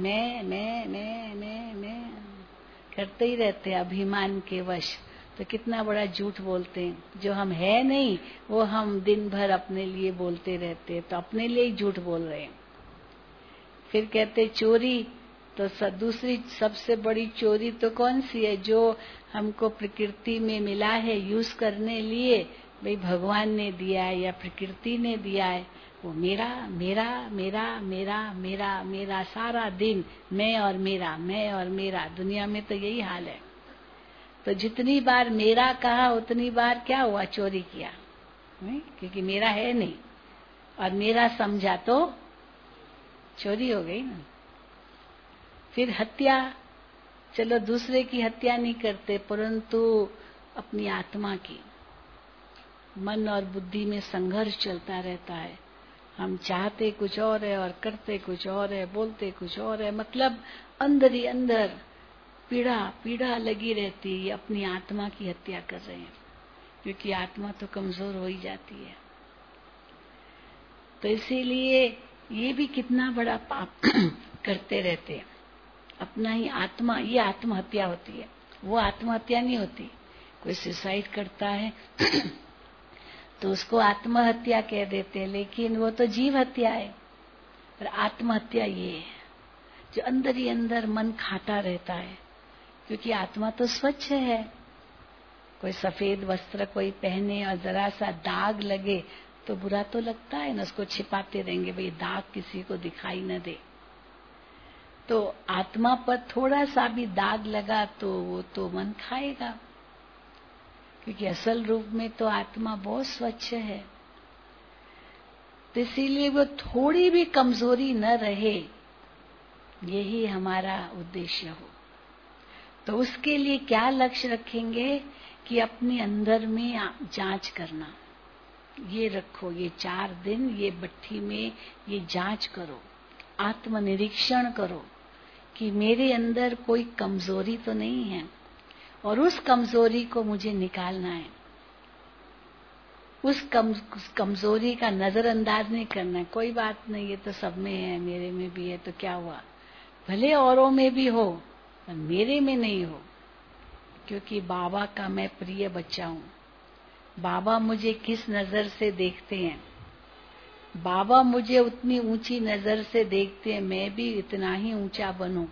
मैं करते ही रहते हैं अभिमान के वश। तो कितना बड़ा झूठ बोलते हैं, जो हम है नहीं वो हम दिन भर अपने लिए बोलते रहते हैं, तो अपने लिए ही झूठ बोल रहे हैं। फिर कहते चोरी, तो दूसरी सबसे बड़ी चोरी तो कौन सी है, जो हमको प्रकृति में मिला है यूज करने लिए, भाई भगवान ने दिया है या प्रकृति ने दिया है, वो मेरा मेरा मेरा मेरा मेरा मेरा सारा दिन मैं और मेरा। दुनिया में तो यही हाल है। तो जितनी बार मेरा कहा उतनी बार क्या हुआ, चोरी किया, क्योंकि मेरा है नहीं और मेरा समझा तो चोरी हो गई ना। फिर हत्या, चलो दूसरे की हत्या नहीं करते, परंतु अपनी आत्मा की, मन और बुद्धि में संघर्ष चलता रहता है। हम चाहते कुछ और है और करते कुछ और है, बोलते कुछ और है, मतलब अंदर ही अंदर पीड़ा लगी रहती है। अपनी आत्मा की हत्या कर रहे हैं, क्योंकि आत्मा तो कमजोर हो ही जाती है। तो इसीलिए ये भी कितना बड़ा पाप करते रहते हैं। अपना ही आत्मा, ये आत्महत्या होती है, वो आत्महत्या नहीं होती। कोई सुसाइड करता है तो उसको आत्महत्या कह देते हैं, लेकिन वो तो जीव हत्या है। और आत्महत्या ये है जो अंदर ही अंदर मन खाता रहता है, क्योंकि आत्मा तो स्वच्छ है। कोई सफेद वस्त्र कोई पहने और जरा सा दाग लगे तो बुरा तो लगता है ना, उसको छिपाते रहेंगे भाई दाग किसी को दिखाई न दे। तो आत्मा पर थोड़ा सा भी दाग लगा तो वो तो मन खाएगा, क्योंकि असल रूप में तो आत्मा बहुत स्वच्छ है। तो इसीलिए वो थोड़ी भी कमजोरी न रहे, यही हमारा उद्देश्य हो। तो उसके लिए क्या लक्ष्य रखेंगे कि अपने अंदर में जांच करना। ये रखो, ये 4 दिन ये भट्ठी में ये जांच करो, आत्मनिरीक्षण करो कि मेरे अंदर कोई कमजोरी तो नहीं है, और उस कमजोरी को मुझे निकालना है। उस कमजोरी का नजरअंदाज नहीं करना है। कोई बात नहीं, ये तो सब में है, मेरे में भी है, तो क्या हुआ, भले औरों में भी हो पर मेरे में नहीं हो, क्योंकि बाबा का मैं प्रिय बच्चा हूँ। बाबा मुझे किस नजर से देखते हैं, बाबा मुझे उतनी ऊंची नजर से देखते हैं, मैं भी इतना ही ऊंचा बनूं,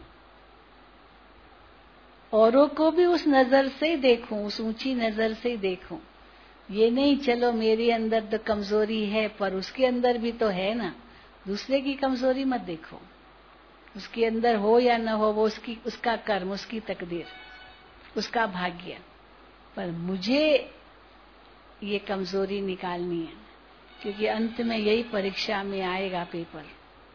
औरों को भी उस नजर से ही देखूं, उस ऊंची नजर से ही देखूं। ये नहीं चलो मेरे अंदर तो कमजोरी है पर उसके अंदर भी तो है ना, दूसरे की कमजोरी मत देखो, उसके अंदर हो या न हो वो उसका कर्म, उसकी तकदीर, उसका भाग्य, पर मुझे ये कमजोरी निकालनी है, क्योंकि अंत में यही परीक्षा में आएगा पेपर।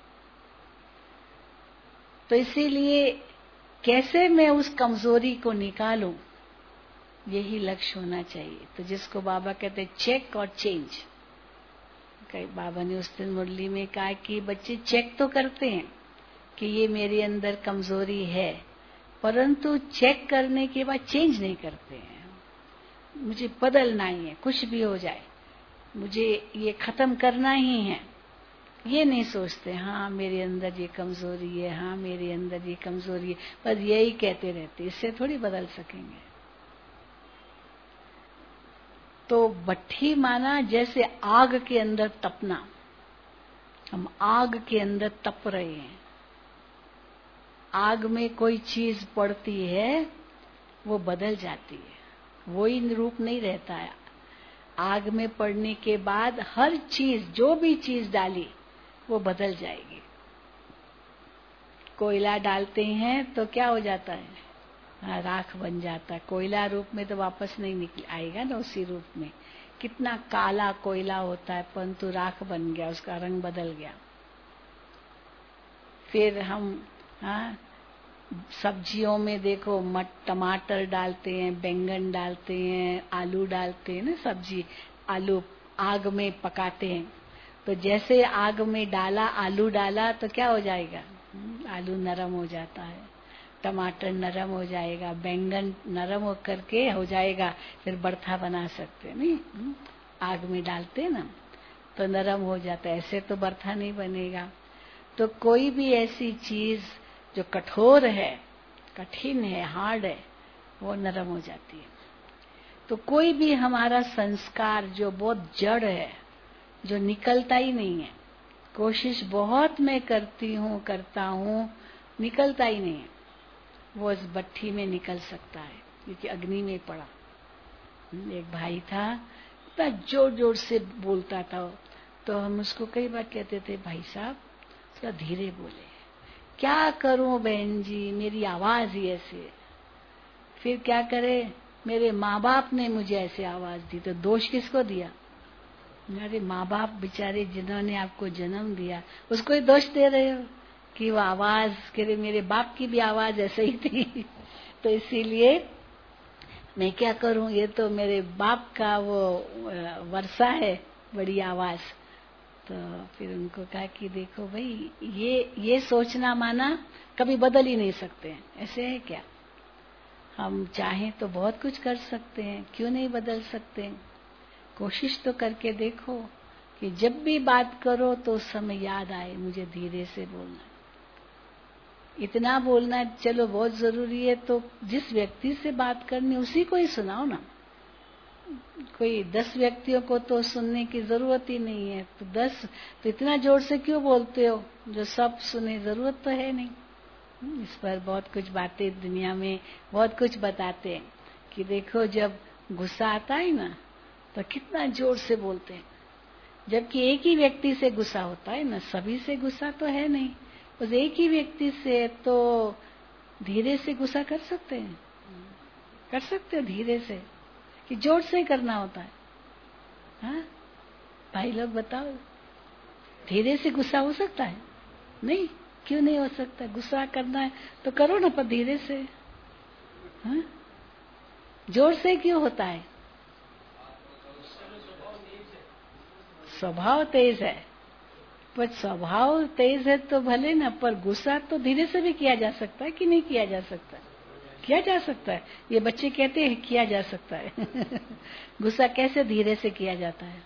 तो इसीलिए कैसे मैं उस कमजोरी को निकालूं, यही लक्ष्य होना चाहिए। तो जिसको बाबा कहते हैं चेक और चेंज। बाबा ने उस दिन मुरली में कहा कि बच्चे चेक तो करते हैं कि ये मेरे अंदर कमजोरी है, परंतु चेक करने के बाद चेंज नहीं करते हैं। मुझे बदलना ही है, कुछ भी हो जाए मुझे ये खत्म करना ही है। ये नहीं सोचते हाँ मेरे अंदर ये कमजोरी है, हाँ मेरे अंदर ये कमजोरी है, बस यही कहते रहते, इससे थोड़ी बदल सकेंगे। तो भट्ठी माना जैसे आग के अंदर तपना, हम आग के अंदर तप रहे हैं। आग में कोई चीज पड़ती है वो बदल जाती है, वही रूप नहीं रहता है। आग में पड़ने के बाद हर चीज, जो भी चीज डाली वो बदल जाएगी। कोयला डालते हैं तो क्या हो जाता है? हाँ, राख बन जाता है। कोयला रूप में तो वापस नहीं निकल आएगा ना उसी रूप में। कितना काला कोयला होता है परंतु राख बन गया, उसका रंग बदल गया। फिर हम सब्जियों में देखो टमाटर डालते हैं, बैंगन डालते हैं, आलू डालते हैं ना, सब्जी आलू आग में पकाते हैं। तो जैसे आग में डाला, आलू डाला तो क्या हो जाएगा? आलू नरम हो जाता है, टमाटर नरम हो जाएगा, बैंगन नरम हो करके हो जाएगा, फिर बर्था बना सकते हैं नहीं। आग में डालते हैं ना तो नरम हो जाता है, ऐसे तो बर्था नहीं बनेगा। तो कोई भी ऐसी चीज जो कठोर है, कठिन है, हार्ड है, वो नरम हो जाती है। तो कोई भी हमारा संस्कार जो बहुत जड़ है, जो निकलता ही नहीं है, कोशिश बहुत मैं करता हूँ, निकलता ही नहीं है, वो इस भट्ठी में निकल सकता है क्योंकि अग्नि में पड़ा। एक भाई था, इतना जोर जोर से बोलता था, तो हम उसको कई बार कहते थे भाई साहब थोड़ा धीरे बोले। क्या करूं बहन जी, मेरी आवाज ही ऐसी है। फिर क्या करे, मेरे माँ बाप ने मुझे ऐसे आवाज दी, तो दोष किसको दिया? मेरे माँ बाप बेचारे जिन्होंने आपको जन्म दिया, उसको ही दोष दे रहे हो कि वो आवाज करे। मेरे बाप की भी आवाज ऐसे ही थी तो इसीलिए मैं क्या करूं, ये तो मेरे बाप का वो वर्षा है, बड़ी आवाज। तो फिर उनको कहा कि देखो भाई, ये सोचना माना कभी बदल ही नहीं सकते हैं। ऐसे है क्या? हम चाहें तो बहुत कुछ कर सकते हैं, क्यों नहीं बदल सकते? कोशिश तो करके देखो कि जब भी बात करो तो उस समय याद आए मुझे धीरे से बोलना। इतना बोलना चलो बहुत जरूरी है, तो जिस व्यक्ति से बात करनी उसी को ही सुनाओ ना। कोई 10 व्यक्तियों को तो सुनने की जरूरत ही नहीं है, तो 10 तो इतना जोर से क्यों बोलते हो जो सब सुने? जरूरत तो है नहीं। इस पर बहुत कुछ बातें दुनिया में बहुत कुछ बताते हैं कि देखो जब गुस्सा आता है ना तो कितना जोर से बोलते हैं, जबकि एक ही व्यक्ति से गुस्सा होता है ना, सभी से गुस्सा तो है नहीं, बस एक ही व्यक्ति से। तो धीरे से गुस्सा कर सकते हैं, कर सकते हो धीरे से कि जोर से करना होता है? हाँ भाई लोग बताओ, धीरे से गुस्सा हो सकता है? नहीं, क्यों नहीं हो सकता? गुस्सा करना है तो करो ना, पर धीरे से। हाँ जोर से क्यों होता है? स्वभाव तेज है, पर स्वभाव तेज है तो भले ना, पर गुस्सा तो धीरे से भी किया जा सकता है कि नहीं किया जा सकता? किया जा सकता है। ये बच्चे कहते हैं किया जा सकता है गुस्सा कैसे धीरे से किया जाता है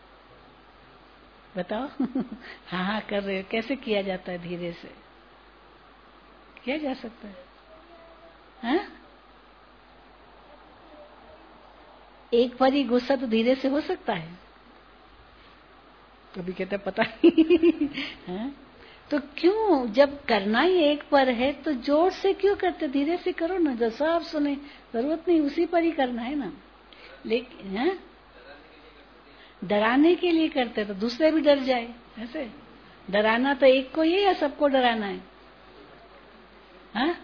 बताओ हाँ हाँ कर रहे हो, कैसे किया जाता है? धीरे से किया जा सकता है। हाँ? एक बार ही गुस्सा तो धीरे से हो सकता है? कभी कहते पता नहीं हाँ? तो क्यों, जब करना ही एक पर है तो जोर से क्यों करते? धीरे से करो ना, जो सब सुने, जरूरत नहीं उसी पर ही करना है ना। लेकिन हाँ? डराने के लिए करते तो दूसरे भी डर जाए। ऐसे डराना तो एक को ही है या सबको डराना है? हाँ?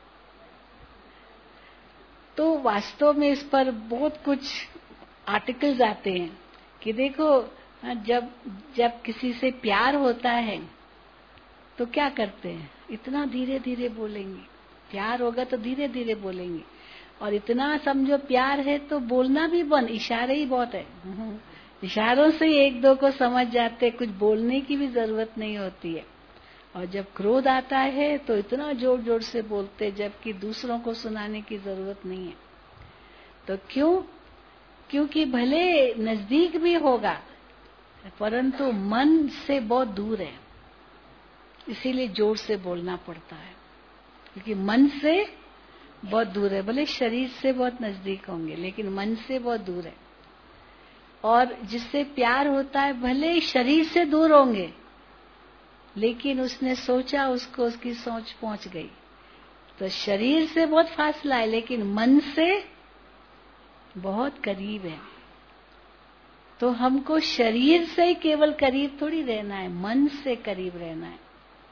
तो वास्तव में इस पर बहुत कुछ आर्टिकल्स आते हैं कि देखो जब किसी से प्यार होता है तो क्या करते हैं? इतना धीरे धीरे बोलेंगे। प्यार होगा तो धीरे धीरे बोलेंगे, और इतना समझो प्यार है तो बोलना भी बंद, इशारे ही बहुत है। इशारों से एक दो को समझ जाते, कुछ बोलने की भी जरूरत नहीं होती है। और जब क्रोध आता है तो इतना जोर जोर से बोलते, जबकि दूसरों को सुनाने की जरूरत नहीं है। तो क्यों? क्योंकि भले नजदीक भी होगा परंतु मन से बहुत दूर है, इसीलिए जोर से बोलना पड़ता है, क्योंकि मन से बहुत दूर है। भले शरीर से बहुत नजदीक होंगे लेकिन मन से बहुत दूर है। और जिससे प्यार होता है भले शरीर से दूर होंगे लेकिन उसने सोचा, उसको उसकी सोच पहुंच गई। तो शरीर से बहुत फासला है लेकिन मन से बहुत करीब है। तो हमको शरीर से ही केवल करीब थोड़ी रहना है, मन से करीब रहना है।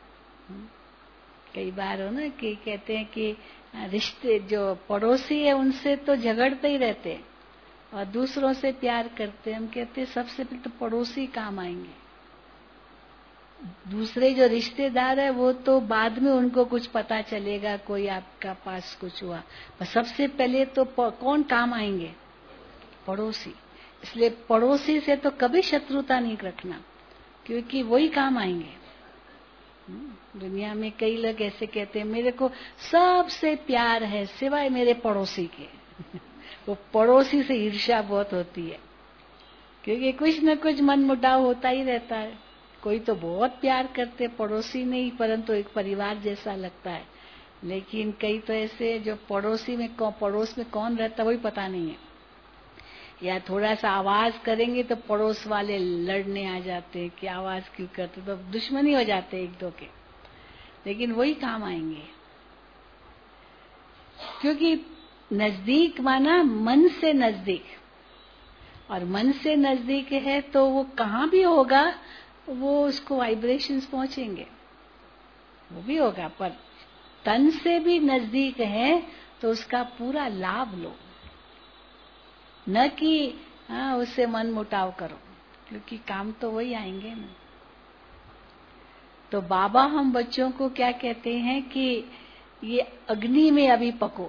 कई बार हो ना कि कहते हैं कि रिश्ते जो पड़ोसी है उनसे तो झगड़ते ही रहते हैं और दूसरों से प्यार करते हैं। हम कहते हैं सबसे पहले तो पड़ोसी काम आएंगे, दूसरे जो रिश्तेदार है वो तो बाद में उनको कुछ पता चलेगा, कोई आपका पास कुछ हुआ, पर सबसे पहले तो कौन काम आएंगे? पड़ोसी। इसलिए पड़ोसी से तो कभी शत्रुता नहीं रखना, क्योंकि वही काम आएंगे। दुनिया में कई लोग ऐसे कहते हैं मेरे को सबसे प्यार है सिवाय मेरे पड़ोसी के। वो पड़ोसी से ईर्ष्या बहुत होती है, क्योंकि कुछ न कुछ मनमुटाव होता ही रहता है। कोई तो बहुत प्यार करते, पड़ोसी नहीं, परंतु एक परिवार जैसा लगता है। लेकिन कई तो ऐसे जो पड़ोस में कौन रहता वही पता नहीं है, या थोड़ा सा आवाज करेंगे तो पड़ोस वाले लड़ने आ जाते हैं कि आवाज क्यों करते, तो दुश्मनी हो जाते एक दो के। लेकिन वही काम आएंगे, क्योंकि नजदीक माना मन से नजदीक, और मन से नजदीक है तो वो कहाँ भी होगा वो उसको वाइब्रेशंस पहुंचेंगे, वो भी होगा। पर तन से भी नजदीक है तो उसका पूरा लाभ लो, न कि उससे मन मुटाव करो, क्योंकि काम तो वही आएंगे ना। तो बाबा हम बच्चों को क्या कहते हैं कि ये अग्नि में अभी पको।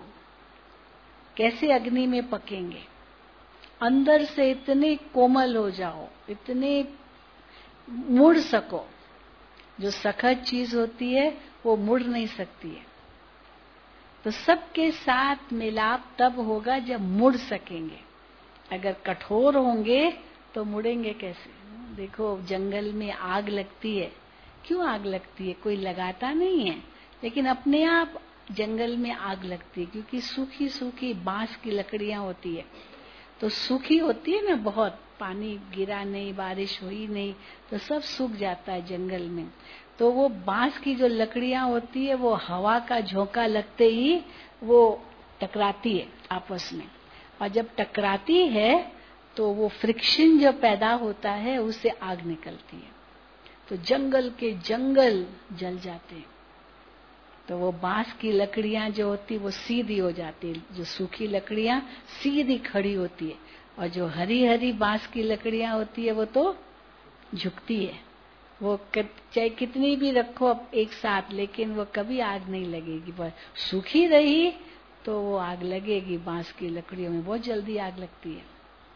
कैसे अग्नि में पकेंगे? अंदर से इतने कोमल हो जाओ, इतने मुड़ सको। जो सखत चीज होती है वो मुड़ नहीं सकती है। तो सबके साथ मिलाप तब होगा जब मुड़ सकेंगे। अगर कठोर होंगे तो मुड़ेंगे कैसे? देखो जंगल में आग लगती है, क्यों आग लगती है? कोई लगाता नहीं है, लेकिन अपने आप जंगल में आग लगती है, क्योंकि सूखी सूखी बांस की लकड़ियां होती है। तो सूखी होती है ना, बहुत पानी गिरा नहीं, बारिश हुई नहीं, तो सब सूख जाता है जंगल में। तो वो बांस की जो लकड़ियां होती है वो हवा का झोंका लगते ही वो टकराती है आपस में, और जब टकराती है तो वो फ्रिक्शन जो पैदा होता है उससे आग निकलती है। तो जंगल के जंगल जल जाते हैं। तो वो बांस की लकड़ियां जो होती वो सीधी हो जाती है, जो सूखी लकड़ियां सीधी खड़ी होती है, और जो हरी हरी बांस की लकड़ियां होती है वो तो झुकती है। वो चाहे कितनी भी रखो अब एक साथ, लेकिन वो कभी आग नहीं लगेगी। पर सूखी रही तो वो आग लगेगी। बांस की लकड़ियों में बहुत जल्दी आग लगती है।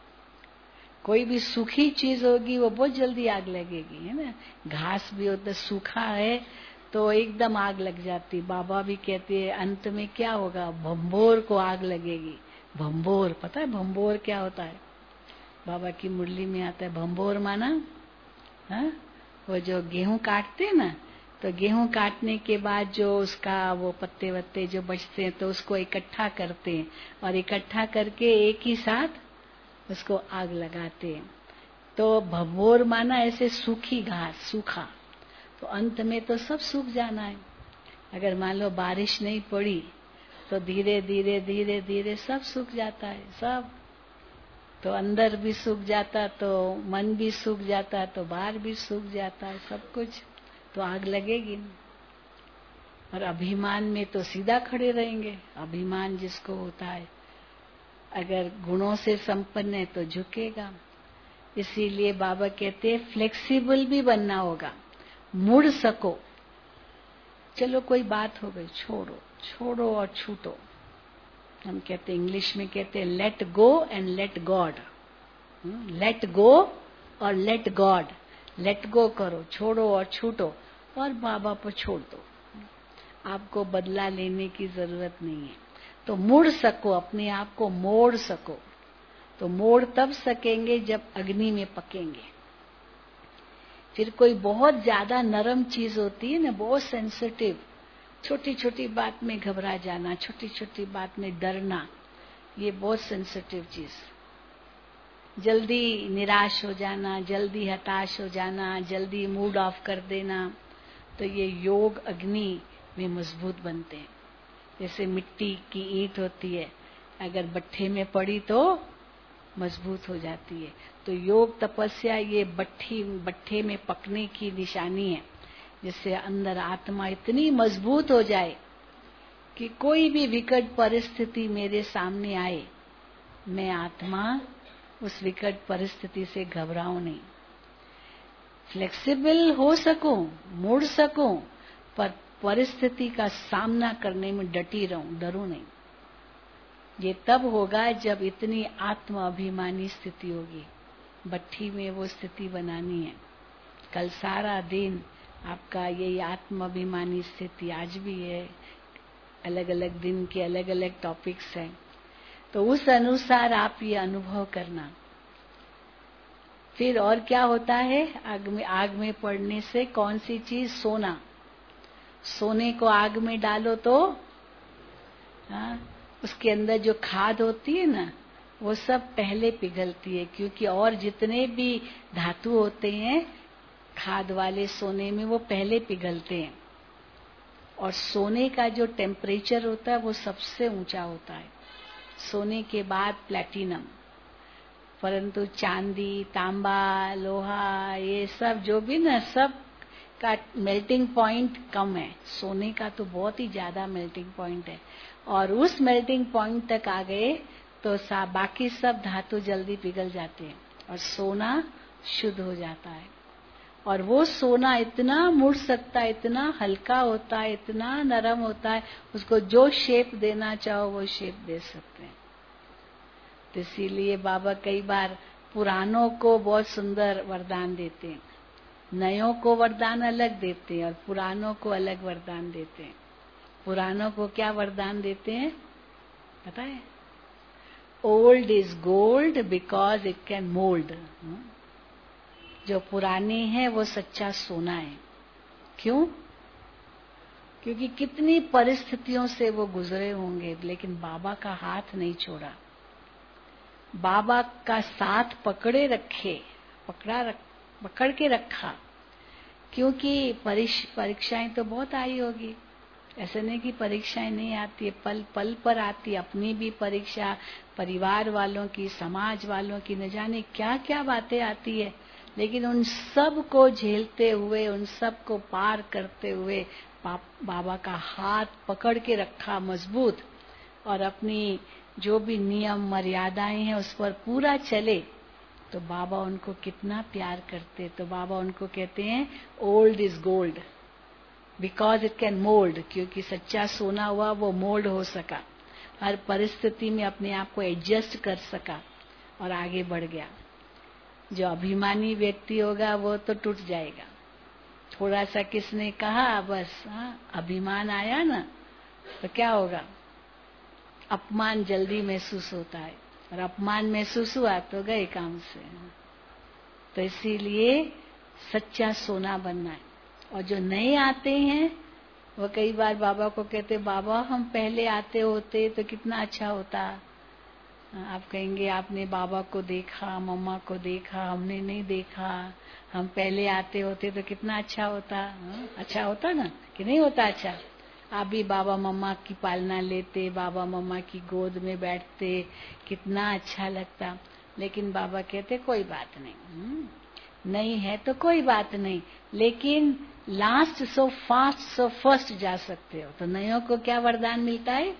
कोई भी सूखी चीज होगी वो बहुत जल्दी आग लगेगी, है ना। घास भी होता सूखा है तो एकदम आग लग जाती। बाबा भी कहते हैं अंत में क्या होगा, भंबोर को आग लगेगी। भंबोर, पता है भंबोर क्या होता है? बाबा की मुरली में आता है भंबोर माना, हाँ, वो जो गेहूं काटते हैं ना, तो गेहूं काटने के बाद जो उसका वो पत्ते वत्ते जो बचते हैं तो उसको इकट्ठा करते हैं, और इकट्ठा करके एक ही साथ उसको आग लगाते हैं। तो भंबोर माना ऐसे सूखी घास, सूखा। तो अंत में तो सब सूख जाना है। अगर मान लो बारिश नहीं पड़ी तो धीरे धीरे धीरे धीरे सब सूख जाता है, सब। तो अंदर भी सूख जाता, तो मन भी सूख जाता, तो बाहर भी सूख जाता है, सब कुछ। तो आग लगेगी। और अभिमान में तो सीधा खड़े रहेंगे। अभिमान जिसको होता है, अगर गुणों से संपन्न है तो झुकेगा। इसीलिए बाबा कहते हैं फ्लेक्सिबल भी बनना होगा, मुड़ सको। चलो कोई बात हो गई, छोड़ो, छोड़ो और छूटो। हम कहते इंग्लिश में कहते हैं let go and let God. Let go और लेट गॉड। लेट गो करो, छोड़ो और छूटो, और बाबा पर छोड़ दो। आपको बदला लेने की जरूरत नहीं है। तो मुड़ सको, अपने आप को मोड़ सको। तो मोड़ तब सकेंगे जब अग्नि में पकेंगे। फिर कोई बहुत ज्यादा नरम चीज होती है ना, बहुत सेंसिटिव, छोटी छोटी बात में घबरा जाना, छोटी छोटी बात में डरना, ये बहुत सेंसिटिव चीज। जल्दी निराश हो जाना, जल्दी हताश हो जाना, जल्दी मूड ऑफ कर देना, तो ये योग अग्नि में मजबूत बनते हैं। जैसे मिट्टी की ईंट होती है, अगर भट्ठे में पड़ी तो मजबूत हो जाती है। तो योग तपस्या ये भट्ठे में पकने की निशानी है, जिससे अंदर आत्मा इतनी मजबूत हो जाए कि कोई भी विकट परिस्थिति मेरे सामने आए, मैं आत्मा उस विकट परिस्थिति से घबराऊं नहीं, फ्लेक्सिबल हो सकूं, मुड़ सकूं, पर परिस्थिति का सामना करने में डटी रहूं, डरूं नहीं। ये तब होगा जब इतनी आत्म अभिमानी स्थिति होगी। भट्ठी में वो स्थिति बनानी है। कल सारा दिन आपका यही आत्म अभिमानी स्थिति आज भी है, अलग अलग दिन के अलग अलग टॉपिक्स हैं, तो उस अनुसार आप ये अनुभव करना। फिर और क्या होता है, आग में पड़ने से कौन सी चीज, सोना। सोने को आग में डालो तो उसके अंदर जो खाद होती है ना, वो सब पहले पिघलती है, क्योंकि और जितने भी धातु होते हैं खाद वाले सोने में, वो पहले पिघलते हैं। और सोने का जो टेम्परेचर होता है वो सबसे ऊंचा होता है, सोने के बाद प्लैटिनम। परंतु चांदी, तांबा, लोहा, ये सब जो भी ना, सब का मेल्टिंग पॉइंट कम है। सोने का तो बहुत ही ज्यादा मेल्टिंग पॉइंट है, और उस मेल्टिंग पॉइंट तक आ गए तो बाकी सब धातु जल्दी पिघल जाते हैं और सोना शुद्ध हो जाता है। और वो सोना इतना मुड़ सकता है, इतना हल्का होता है, इतना नरम होता है, उसको जो शेप देना चाहो वो शेप दे सकते हैं। तो इसीलिए बाबा कई बार पुरानों को बहुत सुंदर वरदान देते हैं, नयों को वरदान अलग देते हैं और पुरानों को अलग वरदान देते हैं। पुरानों को क्या वरदान देते हैं पता है? Old is gold because it can mould. जो पुराने हैं वो सच्चा सोना है। क्यों? क्योंकि कितनी परिस्थितियों से वो गुजरे होंगे, लेकिन बाबा का हाथ नहीं छोड़ा, बाबा का साथ पकड़ के रखा। क्योंकि परीक्षाएं तो बहुत आई होगी, ऐसे नहीं कि परीक्षाएं नहीं आती है, पल पल पर आती। अपनी भी परीक्षा, परिवार वालों की, समाज वालों की, न जाने क्या क्या बातें आती है। लेकिन उन सब को झेलते हुए, उन सब को पार करते हुए बाबा का हाथ पकड़ के रखा मजबूत, और अपनी जो भी नियम मर्यादाएं हैं उस पर पूरा चले, तो बाबा उनको कितना प्यार करते। तो बाबा उनको कहते हैं old is gold because it can mould, क्योंकि सच्चा सोना हुआ वो मोल्ड हो सका, हर परिस्थिति में अपने आप को एडजस्ट कर सका और आगे बढ़ गया। जो अभिमानी व्यक्ति होगा वो तो टूट जाएगा। थोड़ा सा किसने कहा बस अभिमान आया ना, तो क्या होगा, अपमान जल्दी महसूस होता है, और अपमान महसूस हुआ तो गए काम से। तो इसीलिए सच्चा सोना बनना है। और जो नए आते हैं वो कई बार बाबा को कहते, बाबा हम पहले आते होते तो कितना अच्छा होता। आप कहेंगे आपने बाबा को देखा, मम्मा को देखा, हमने नहीं देखा, हम पहले आते होते तो कितना अच्छा होता। अच्छा होता ना कि नहीं होता? अच्छा, आप भी बाबा मम्मा की पालना लेते, बाबा मम्मा की गोद में बैठते, कितना अच्छा लगता। लेकिन बाबा कहते कोई बात नहीं, नहीं है तो कोई बात नहीं, लेकिन last so fast so first जा सकते हो। तो नयों को क्या वरदान मिलता है?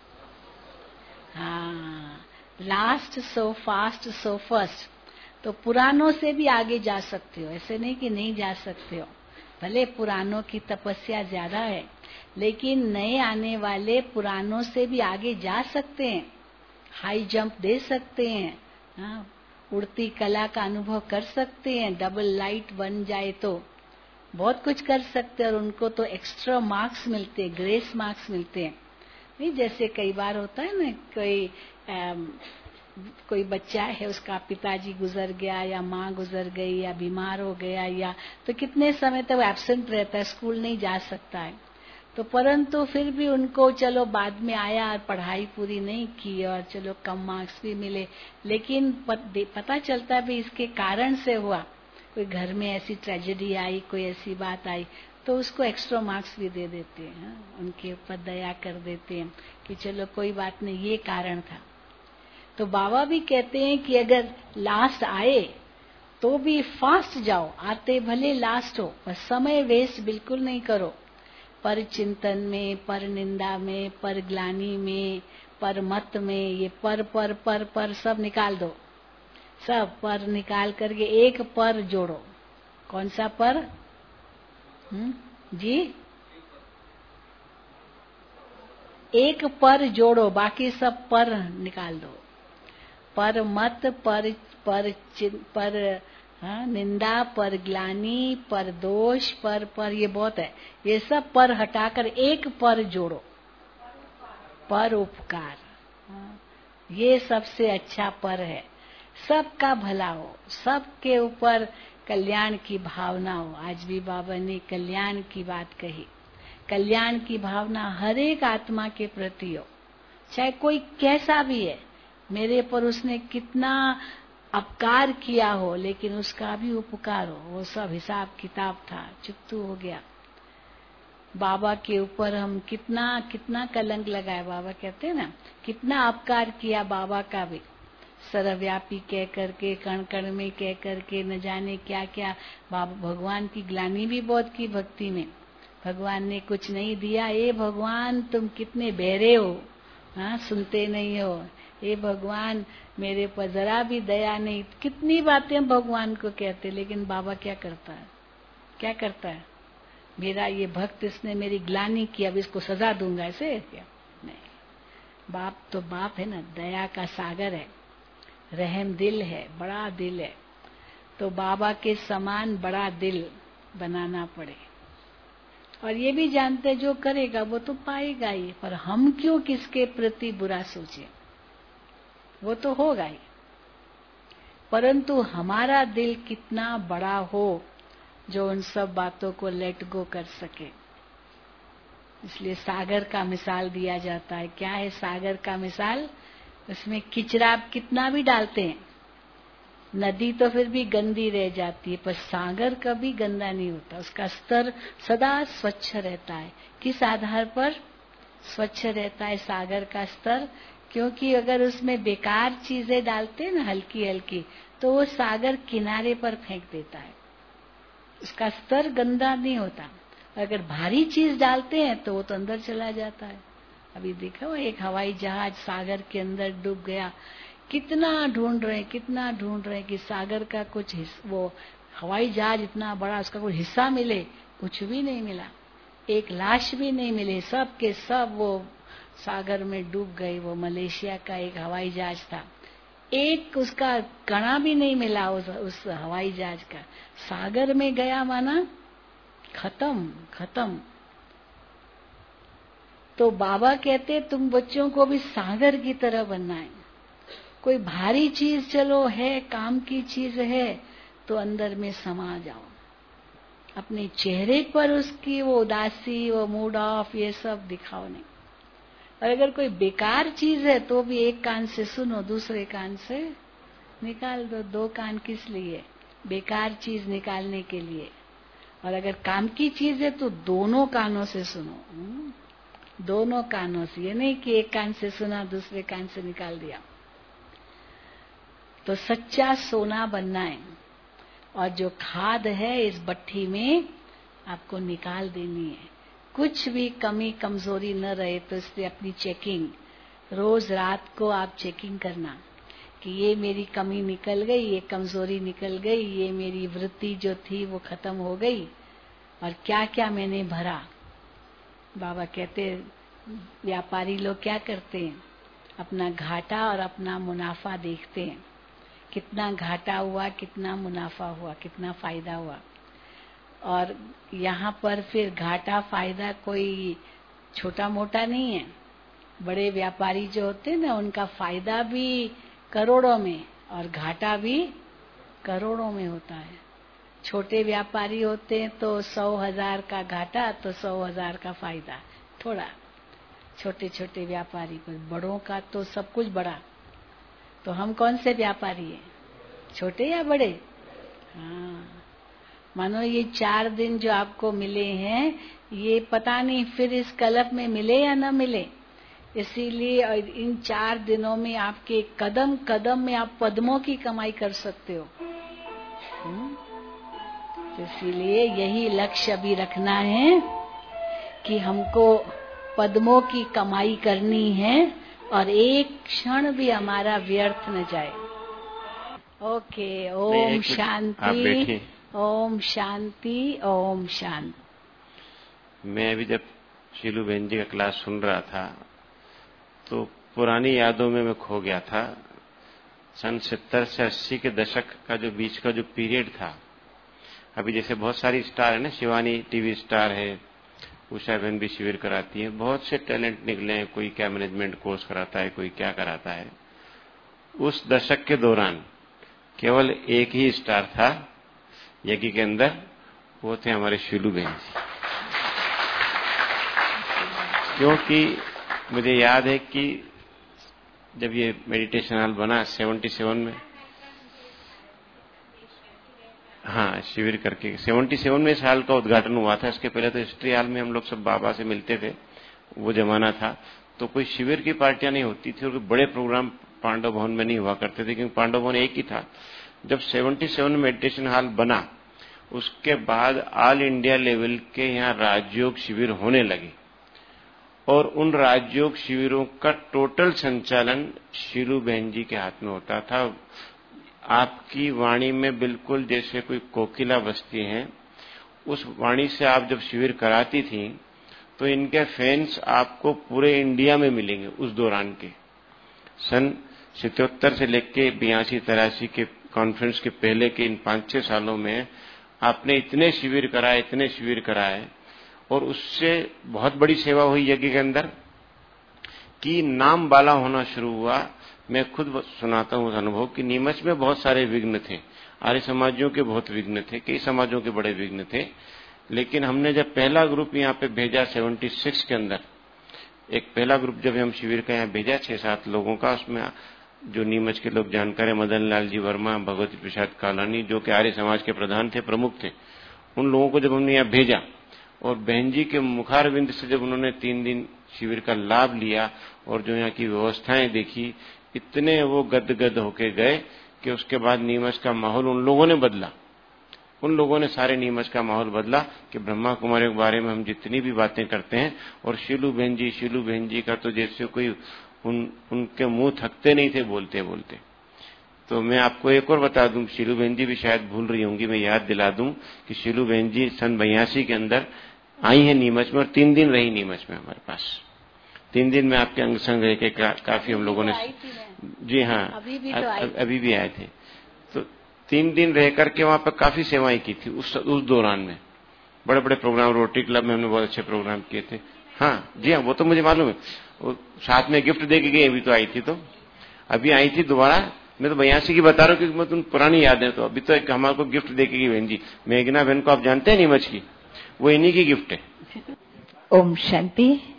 हाँ, last so fast so first. तो पुरानों से भी आगे जा सकते हो, ऐसे नहीं कि नहीं जा सकते हो। भले पुरानों की तपस्या ज्यादा है, लेकिन नए आने वाले पुरानों से भी आगे जा सकते हैं, हाई जंप दे सकते हैं, हाँ, उड़ती कला का अनुभव कर सकते हैं, डबल लाइट बन जाए तो बहुत कुछ कर सकते हैं। और उनको तो एक्स्ट्रा मार्क्स मिलते हैं, ग्रेस मार्क्स मिलते हैं। नहीं जैसे कई बार होता है ना, कोई कोई बच्चा है, उसका पिताजी गुजर गया या माँ गुजर गई या बीमार हो गया, या तो कितने समय तक एब्सेंट रहता है, स्कूल नहीं जा सकता है। तो परंतु फिर भी उनको चलो बाद में आया और पढ़ाई पूरी नहीं की और चलो कम मार्क्स भी मिले, लेकिन पता चलता है भी इसके कारण से हुआ, कोई घर में ऐसी ट्रेजेडी आई, कोई ऐसी बात आई, तो उसको एक्स्ट्रा मार्क्स भी दे देते हैं, उनके ऊपर दया कर देते हैं कि चलो कोई बात नहीं, ये कारण था। तो बाबा भी कहते हैं कि अगर लास्ट आए तो भी फास्ट जाओ, आते भले लास्ट हो, पर समय वेस्ट बिल्कुल नहीं करो। पर चिंतन में, पर निंदा में, पर ग्लानि में, पर मत में, ये पर सब निकाल दो। सब पर निकाल करके एक पर जोड़ो। कौन सा पर? जी, एक पर जोड़ो, बाकी सब पर निकाल दो। पर मत, पर निंदा, पर ग्लानि, पर दोष, पर ये बहुत है, ये सब पर हटाकर एक पर जोड़ो, पर उपकार। ये सबसे अच्छा पर है। सबका भला हो, सबके ऊपर कल्याण की भावना हो। आज भी बाबा ने कल्याण की बात कही। कल्याण की भावना हर एक आत्मा के प्रति हो, चाहे कोई कैसा भी है, मेरे पर उसने कितना अपकार किया हो, लेकिन उसका भी उपकार हो। वो सब हिसाब किताब था, चुप्तू हो गया। बाबा के ऊपर हम कितना कलंक लगाए। बाबा कहते हैं ना, कितना अपकार किया बाबा का भी, सर्वव्यापी कह करके, कण कण में कह करके, न जाने क्या क्या। बाबा भगवान की ग्लानि भी बहुत की भक्ति में। भगवान ने कुछ नहीं दिया, ए भगवान तुम कितने बहरे हो, हाँ सुनते नहीं हो, ए भगवान मेरे पर जरा भी दया नहीं। कितनी बातें भगवान को कहते, लेकिन बाबा क्या करता है? क्या करता है? मेरा ये भक्त, इसने मेरी ग्लानि की, अब इसको सजा दूंगा, ऐसे क्या? नहीं, बाप तो बाप है ना, दया का सागर है, रहम दिल है, बड़ा दिल है। तो बाबा के समान बड़ा दिल बनाना पड़े। और ये भी जानते जो करेगा वो तो पाएगा ही, पर हम क्यों किसके प्रति बुरा सोचे, वो तो होगा ही। परंतु हमारा दिल कितना बड़ा हो जो उन सब बातों को लेट गो कर सके। इसलिए सागर का मिसाल दिया जाता है। क्या है सागर का मिसाल? उसमें किचरा आप कितना भी डालते हैं, नदी तो फिर भी गंदी रह जाती है, पर सागर कभी गंदा नहीं होता। उसका स्तर सदा स्वच्छ रहता है। किस आधार पर स्वच्छ रहता है सागर का स्तर? क्योंकि अगर उसमें बेकार चीजें डालते हैं ना, हल्की हल्की, तो वो सागर किनारे पर फेंक देता है, उसका स्तर गंदा नहीं होता। अगर भारी चीज डालते हैं तो वो तो अंदर चला जाता है। अभी देखा, वो एक हवाई जहाज सागर के अंदर डूब गया। कितना ढूंढ रहे कि सागर का कुछ वो हवाई जहाज इतना बड़ा, उसका कोई हिस्सा मिले, कुछ भी नहीं मिला, एक लाश भी नहीं मिली। सब के सब वो सागर में डूब गए। वो मलेशिया का एक हवाई जहाज था, एक उसका कणा भी नहीं मिला उस हवाई जहाज का। सागर में गया माना खत्म। तो बाबा कहते तुम बच्चों को भी सागर की तरह बनना है। कोई भारी चीज चलो है, काम की चीज है, तो अंदर में समा जाओ। अपने चेहरे पर उसकी वो उदासी, वो मूड ऑफ, ये सब दिखाओ नहीं। और अगर कोई बेकार चीज है तो भी एक कान से सुनो, दूसरे कान से निकाल दो। दो कान किस लिए? बेकार चीज निकालने के लिए। और अगर काम की चीज है तो दोनों कानों से सुनो, दोनों कानों से। ये नहीं कि एक कान से सुना, दूसरे कान से निकाल दिया। तो सच्चा सोना बनना है। और जो खाद है इस भट्ठी में आपको निकाल देनी है। कुछ भी कमी कमजोरी न रहे, तो इसलिए अपनी चेकिंग रोज रात को आप चेकिंग करना कि ये मेरी कमी निकल गई, ये कमजोरी निकल गई, ये मेरी वृत्ति जो थी वो खत्म हो गई, और क्या क्या मैंने भरा। बाबा कहते व्यापारी लोग क्या करते हैं, अपना घाटा और अपना मुनाफा देखते हैं। कितना घाटा हुआ, कितना मुनाफा हुआ, कितना फायदा हुआ। और यहाँ पर फिर घाटा फायदा कोई छोटा मोटा नहीं है। बड़े व्यापारी जो होते हैं ना, उनका फायदा भी करोड़ों में, और घाटा भी करोड़ों में होता है। छोटे व्यापारी होते हैं तो 100,000 का घाटा तो 100,000 का फायदा, थोड़ा छोटे छोटे व्यापारी को। बड़ों का तो सब कुछ बड़ा। तो हम कौन से व्यापारी हैं, छोटे या बड़े? हाँ, मानो ये 4 दिन जो आपको मिले हैं, ये पता नहीं फिर इस कल्प में मिले या न मिले। इसीलिए इन 4 दिनों में आपके कदम कदम में आप पद्मों की कमाई कर सकते हो। तो इसीलिए यही लक्ष्य अभी रखना है कि हमको पद्मों की कमाई करनी है और एक क्षण भी हमारा व्यर्थ न जाए। ओके, ओम शांति, ओम शांति, ओम शांति। मैं अभी जब शीलू बहन जी का क्लास सुन रहा था तो पुरानी यादों में मैं खो गया था। सन 70 से 80 के दशक का जो बीच का जो पीरियड था, अभी जैसे बहुत सारी स्टार है ना, शिवानी टीवी स्टार है, उषा बहन भी शिविर कराती है, बहुत से टैलेंट निकले हैं, कोई क्या मैनेजमेंट कोर्स कराता है, कोई क्या कराता है। उस दशक के दौरान केवल एक ही स्टार था यज्ञ के अंदर, वो थे हमारे शीलू बहन जी। क्योंकि मुझे याद है कि जब ये मेडिटेशन हॉल बना 77 में, हाँ शिविर करके 77 में इस हॉल का उद्घाटन हुआ था। इसके पहले तो हिस्ट्री हॉल में हम लोग सब बाबा से मिलते थे, वो जमाना था। तो कोई शिविर की पार्टियां नहीं होती थी और बड़े प्रोग्राम पांडव भवन में नहीं हुआ करते थे, क्योंकि पांडव भवन एक ही था। जब 77 में मेडिटेशन हॉल बना, उसके बाद ऑल इंडिया लेवल के यहाँ राजयोग शिविर होने लगे और उन राजयोग शिविरों का टोटल संचालन शीलू बहन जी के हाथ में होता था। आपकी वाणी में बिल्कुल जैसे कोई कोकिला बजती है, उस वाणी से आप जब शिविर कराती थी तो इनके फैंस आपको पूरे इंडिया में मिलेंगे। उस दौरान के सन 77 से लेके 82-83 के कॉन्फ्रेंस के पहले के इन 5-6 सालों में आपने इतने शिविर कराए और उससे बहुत बड़ी सेवा हुई यज्ञ के अंदर कि नाम बाला होना शुरू हुआ। मैं खुद सुनाता हूं उस अनुभव कि नीमच में बहुत सारे विघ्न थे, आर्य समाजियों के बहुत विघ्न थे, कई समाजों के बड़े विघ्न थे। लेकिन हमने जब पहला ग्रुप यहाँ पे भेजा 76 के अंदर, एक पहला ग्रुप जब हम शिविर का यहाँ भेजा 6-7 लोगों का, उसमें जो नीमच के लोग जानकार है, मदन लाल जी वर्मा, भगवती प्रसाद कालानी, जो कि आर्य समाज के प्रधान थे, प्रमुख थे, उन लोगों को जब हमने यहाँ भेजा और बहन जी के मुखारविंद से जब उन्होंने 3 दिन शिविर का लाभ लिया और जो यहाँ की व्यवस्थाएं देखी, इतने वो गदगद होके गए कि उसके बाद नीमच का माहौल उन लोगों ने बदला। उन लोगों ने सारे नीमच का माहौल बदला कि ब्रह्मा कुमारी के बारे में हम जितनी भी बातें करते हैं, और शीलू बहन जी का तो जैसे कोई उनके मुंह थकते नहीं थे बोलते बोलते। तो मैं आपको एक और बता दूं, शीलू बहन जी भी शायद भूल रही होंगी, मैं याद दिला दूं कि शीलू बहन जी सन 82 के अंदर आई है नीमच में और 3 दिन रही नीमच में हमारे पास। 3 दिन में आपके अंग संग रह के काफी हम लोगों ने, जी हाँ, अभी भी आए थे। तो 3 दिन रह करके वहां पर काफी सेवाएं की थी उस दौरान में। बड़े बड़े प्रोग्राम, रोटरी क्लब में हमने बहुत अच्छे प्रोग्राम किए थे। हाँ जी हाँ, वो तो मुझे मालूम है। वो साथ में गिफ्ट दे के गई, अभी तो आई थी, तो अभी आई थी दोबारा। मैं तो 82 की बता रहा हूँ क्योंकि मैं तुम पुरानी याद है। तो अभी तो एक हमारे को गिफ्ट दे के गई बहन जी, मेघना बहन को आप जानते हैं नीमच की, वो इन्हीं की गिफ्ट है। ओम शांति।